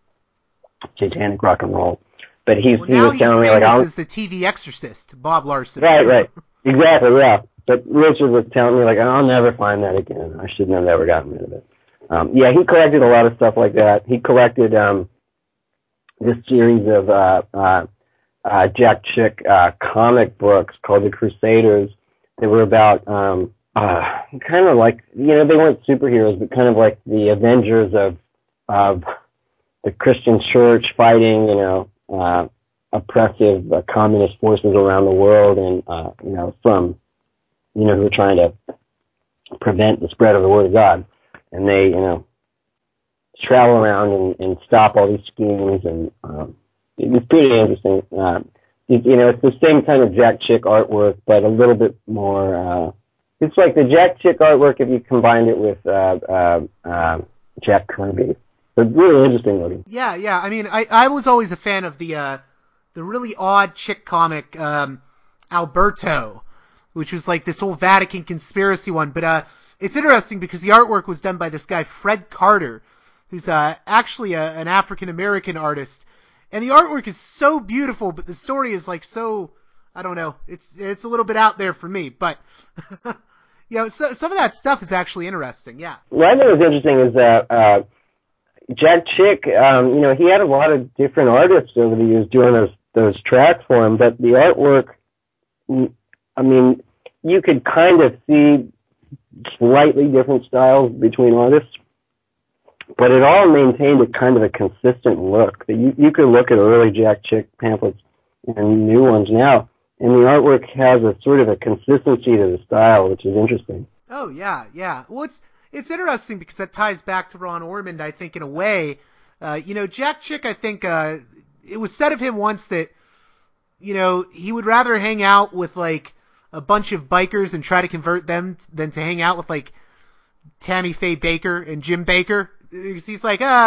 satanic rock and roll. But he's, well, he was telling me, like, now I'm he's famous as the T V exorcist, Bob Larson. Right, right. Exactly, yeah. But Richard was telling me, like, I'll never find that again. I shouldn't have ever gotten rid of it. Um, yeah, he collected a lot of stuff like that. He collected um, this series of uh, uh, uh, Jack Chick uh, comic books called The Crusaders. They were about um, uh, kind of like, you know, they weren't superheroes, but kind of like the Avengers of of the Christian church fighting, you know, uh, oppressive uh, communist forces around the world, and uh, you know, from you know, who are trying to prevent the spread of the word of God. And they, you know, travel around and, and stop all these schemes, and um, it was pretty interesting. Uh, you, you know, it's the same kind of Jack Chick artwork, but a little bit more, uh, it's like the Jack Chick artwork if you combined it with uh, uh, uh, Jack Kirby. It's really interesting looking. Yeah, yeah. I mean, I, I was always a fan of the uh, the really odd chick comic um, Alberto, which was like this whole Vatican conspiracy one. But uh, it's interesting because the artwork was done by this guy, Fred Carter, who's uh, actually a, an African-American artist. And the artwork is so beautiful, but the story is like so, I don't know, it's it's a little bit out there for me. But, you know, so, some of that stuff is actually interesting, yeah. What I think was interesting is that uh, Jack Chick, um, you know, he had a lot of different artists over the years doing those, those tracks for him, but the artwork, I mean, you could kind of see slightly different styles between artists, but it all maintained a kind of a consistent look. You, you could look at early Jack Chick pamphlets and new ones now, and the artwork has a sort of a consistency to the style, which is interesting. Oh, yeah, yeah. Well, it's it's interesting because that ties back to Ron Ormond, I think, in a way. Uh, you know, Jack Chick, I think, uh, it was said of him once that, you know, he would rather hang out with, like, a bunch of bikers and try to convert them than to hang out with, like, Tammy Faye Baker and Jim Baker. He's like, ah,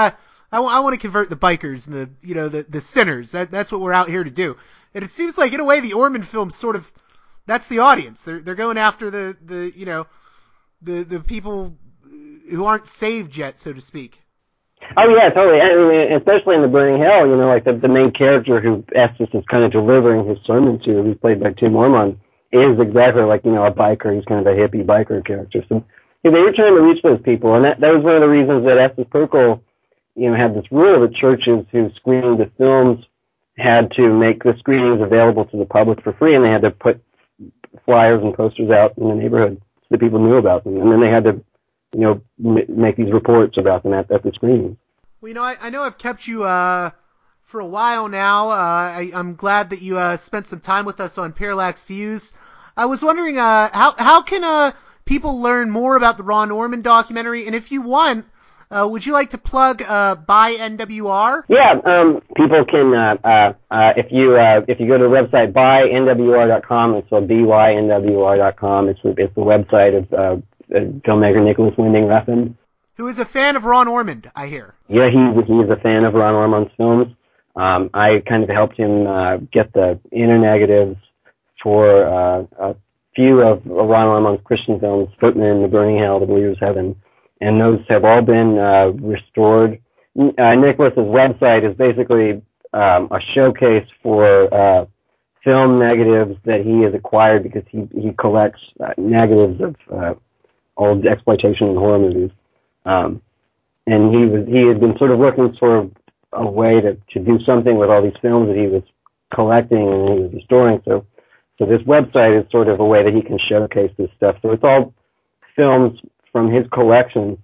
I, w- I want to convert the bikers and the, you know, the, the sinners. That, that's what we're out here to do. And it seems like, in a way, the Orman films sort of, that's the audience. They're, they're going after the, the, you know, the, the people who aren't saved yet, so to speak. Oh yeah, totally. I mean, especially in The Burning Hell, you know, like the, the main character who Estes is kind of delivering his sermon to, who's played by Tim Orman, is exactly like, you know, a biker. He's kind of a hippie biker character. So yeah, they were trying to reach those people, and that, that was one of the reasons that Estes Pirkel, you know, had this rule that churches who screened the films had to make the screenings available to the public for free, and they had to put flyers and posters out in the neighborhood so that people knew about them, and then they had to, you know, m- make these reports about them at, at the screening. Well, you know, I, I know I've kept you uh, for a while now. Uh, I, I'm glad that you uh, spent some time with us on Parallax Views. I was wondering, uh, how how can uh, people learn more about the Ron Orman documentary? And if you want, uh, would you like to plug uh, Buy N W R? Yeah, um, people can, uh, uh, uh, if you uh, if you go to the website buy N W R dot com, it's so B Y N W R dot com. It's, it's the website of uh, filmmaker Nicholas Winding Refn, who is a fan of Ron Orman, I hear. Yeah, he he's a fan of Ron Orman's films. Um, I kind of helped him uh, get the inner negatives for uh, a few of Ron Orman's Christian films, Footman, The Burning Hell, The Believer's Heaven, and those have all been uh, restored. Uh, Nicholas's website is basically um, a showcase for uh, film negatives that he has acquired because he he collects uh, negatives of uh, old exploitation and horror movies. Um, and he was he had been sort of looking for a way to, to do something with all these films that he was collecting and he was restoring. So so this website is sort of a way that he can showcase this stuff. So it's all films from his collection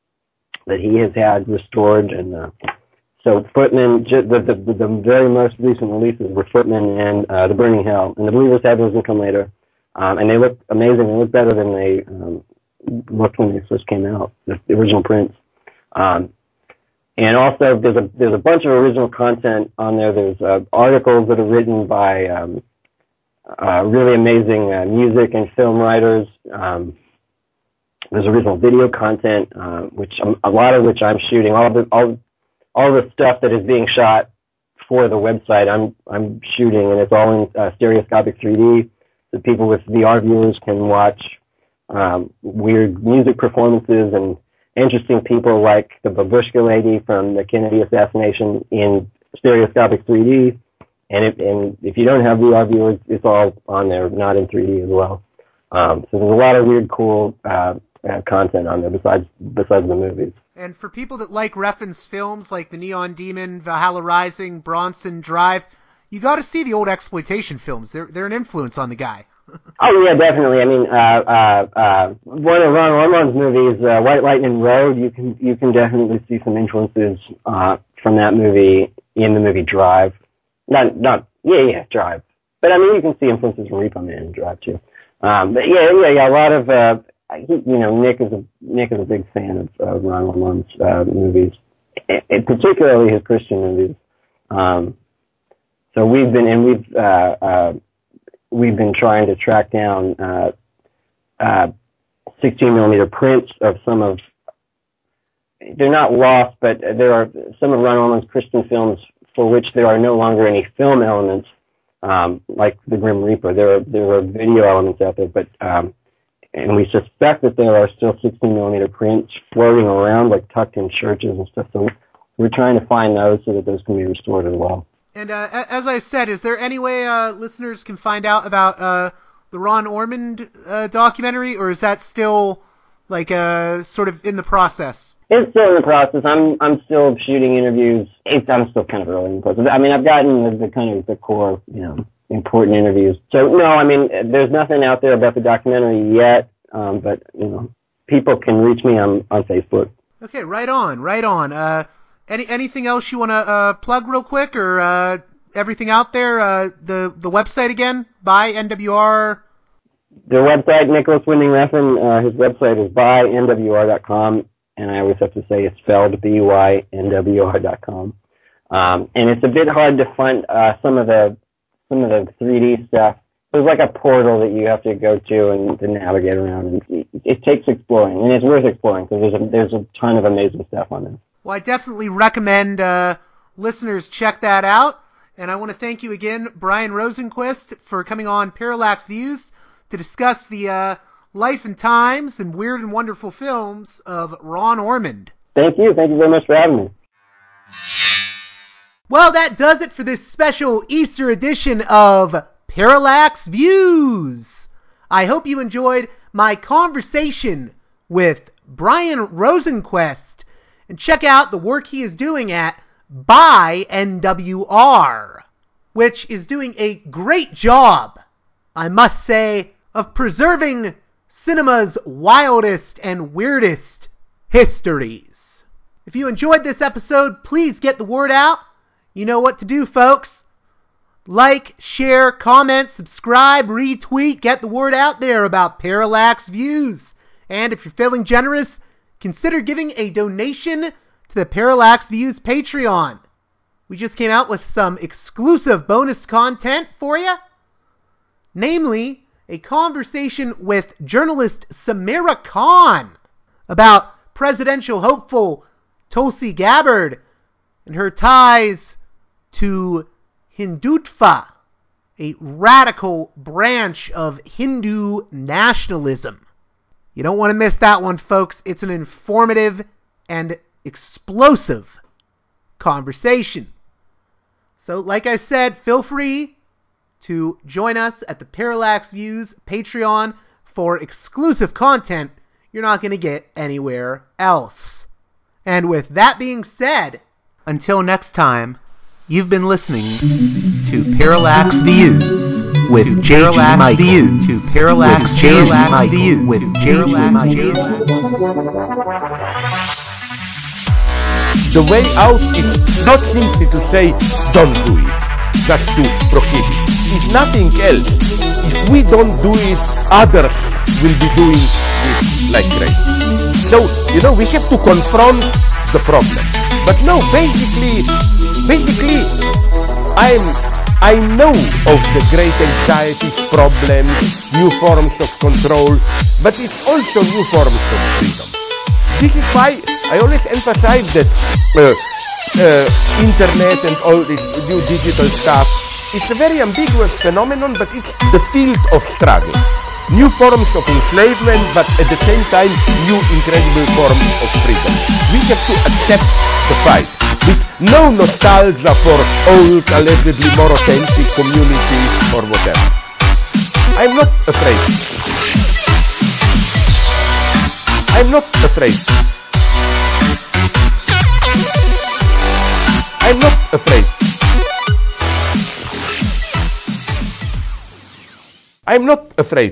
that he has had restored. And uh, so Footman, the, the the very most recent releases were Footman and uh, The Burning Hell, and The Believer's Heaven doesn't come later. Um, and they look amazing. They look better than they um, looked when they first came out, the, the original prints. Um, and also, there's a there's a bunch of original content on there. There's uh, articles that are written by um, uh, really amazing uh, music and film writers. Um, there's original video content, uh, which um, a lot of which I'm shooting. All the all all the stuff that is being shot for the website, I'm I'm shooting, and it's all in uh, stereoscopic three D. So people with V R viewers can watch um, weird music performances and interesting people like the Babushka lady from the Kennedy assassination in stereoscopic three D. And if, and if you don't have V R viewers, it's all on there, not in three D as well. Um, so there's a lot of weird, cool uh, uh, content on there besides besides the movies. And for people that like Refn's films like The Neon Demon, Valhalla Rising, Bronson Drive, you got to see the old exploitation films. They're they're an influence on the guy. Oh yeah, definitely. I mean, uh, uh, uh, one of Ron Orman's movies, uh, White Lightning Road, you can you can definitely see some influences uh, from that movie in the movie Drive. Not not yeah yeah Drive, but I mean you can see influences from Repo Man and Drive too. Um, but yeah yeah yeah a lot of uh, you know Nick is a Nick is a big fan of uh, Ron Orman's uh, movies, and particularly his Christian movies. Um, so we've been and we've. Uh, uh, We've been trying to track down uh, uh, sixteen millimeter prints of some of. They're not lost, but there are some of Ron Orman's Christian films for which there are no longer any film elements, um, like The Grim Reaper. There are there are video elements out there, but um, and we suspect that there are still sixteen millimeter prints floating around, like tucked in churches and stuff. So we're trying to find those so that those can be restored as well. And uh, as I said, is there any way uh, listeners can find out about uh, the Ron Orman uh, documentary, or is that still like uh, sort of in the process? It's still in the process. I'm I'm still shooting interviews. It's, I'm still kind of early in the process. I mean, I've gotten the, the kind of the core, you know, important interviews. So no, I mean, there's nothing out there about the documentary yet. Um, but you know, people can reach me on on Facebook. Okay, right on, right on. Uh, Any anything else you want to uh, plug real quick, or uh, everything out there? Uh, the the website again, Buy N W R. The website, Nicholas Winding Refn, uh, his website is buy N W R dot com, and I always have to say it's spelled B Y N W R dot com. Um, and it's a bit hard to find uh, some of the some of the three D stuff. There's like a portal that you have to go to and to navigate around. And it, it takes exploring, and it's worth exploring because there's a, there's a ton of amazing stuff on there. Well, I definitely recommend uh, listeners check that out. And I want to thank you again, Brian Rosenquist, for coming on Parallax Views to discuss the uh, life and times and weird and wonderful films of Ron Ormond. Thank you. Thank you very much for having me. Well, that does it for this special Easter edition of Parallax Views. I hope you enjoyed my conversation with Brian Rosenquist, and check out the work he is doing at Buy N W R, which is doing a great job, I must say, of preserving cinema's wildest and weirdest histories. If you enjoyed this episode, please get the word out. You know what to do, folks. Like, share, comment, subscribe, retweet, get the word out there about Parallax Views. And if you're feeling generous, consider giving a donation to the Parallax Views Patreon. We just came out with some exclusive bonus content for you. Namely, a conversation with journalist Samara Khan about presidential hopeful Tulsi Gabbard and her ties to Hindutva, a radical branch of Hindu nationalism. You don't want to miss that one, folks. It's an informative and explosive conversation. So, like I said, feel free to join us at the Parallax Views Patreon for exclusive content you're not going to get anywhere else. And with that being said, until next time, you've been listening to Parallax Views with J G Mike. Views to Parallax Views with Parallax Views. The way out is not simply to say, don't do it, just to prohibit. If nothing else, if we don't do it, others will be doing it like crazy. So, you know, we have to confront the problem. But no, basically, basically, I'm, I know of the great anxieties, problems, new forms of control, but it's also new forms of freedom. This is why I always emphasize that uh, uh, internet and all this new digital stuff, it's a very ambiguous phenomenon, but it's the field of struggle. New forms of enslavement, but at the same time, new incredible forms of freedom. We have to accept the fight with no nostalgia for old, allegedly more authentic communities or whatever. I'm not afraid. I'm not afraid. I'm not afraid. I'm not afraid.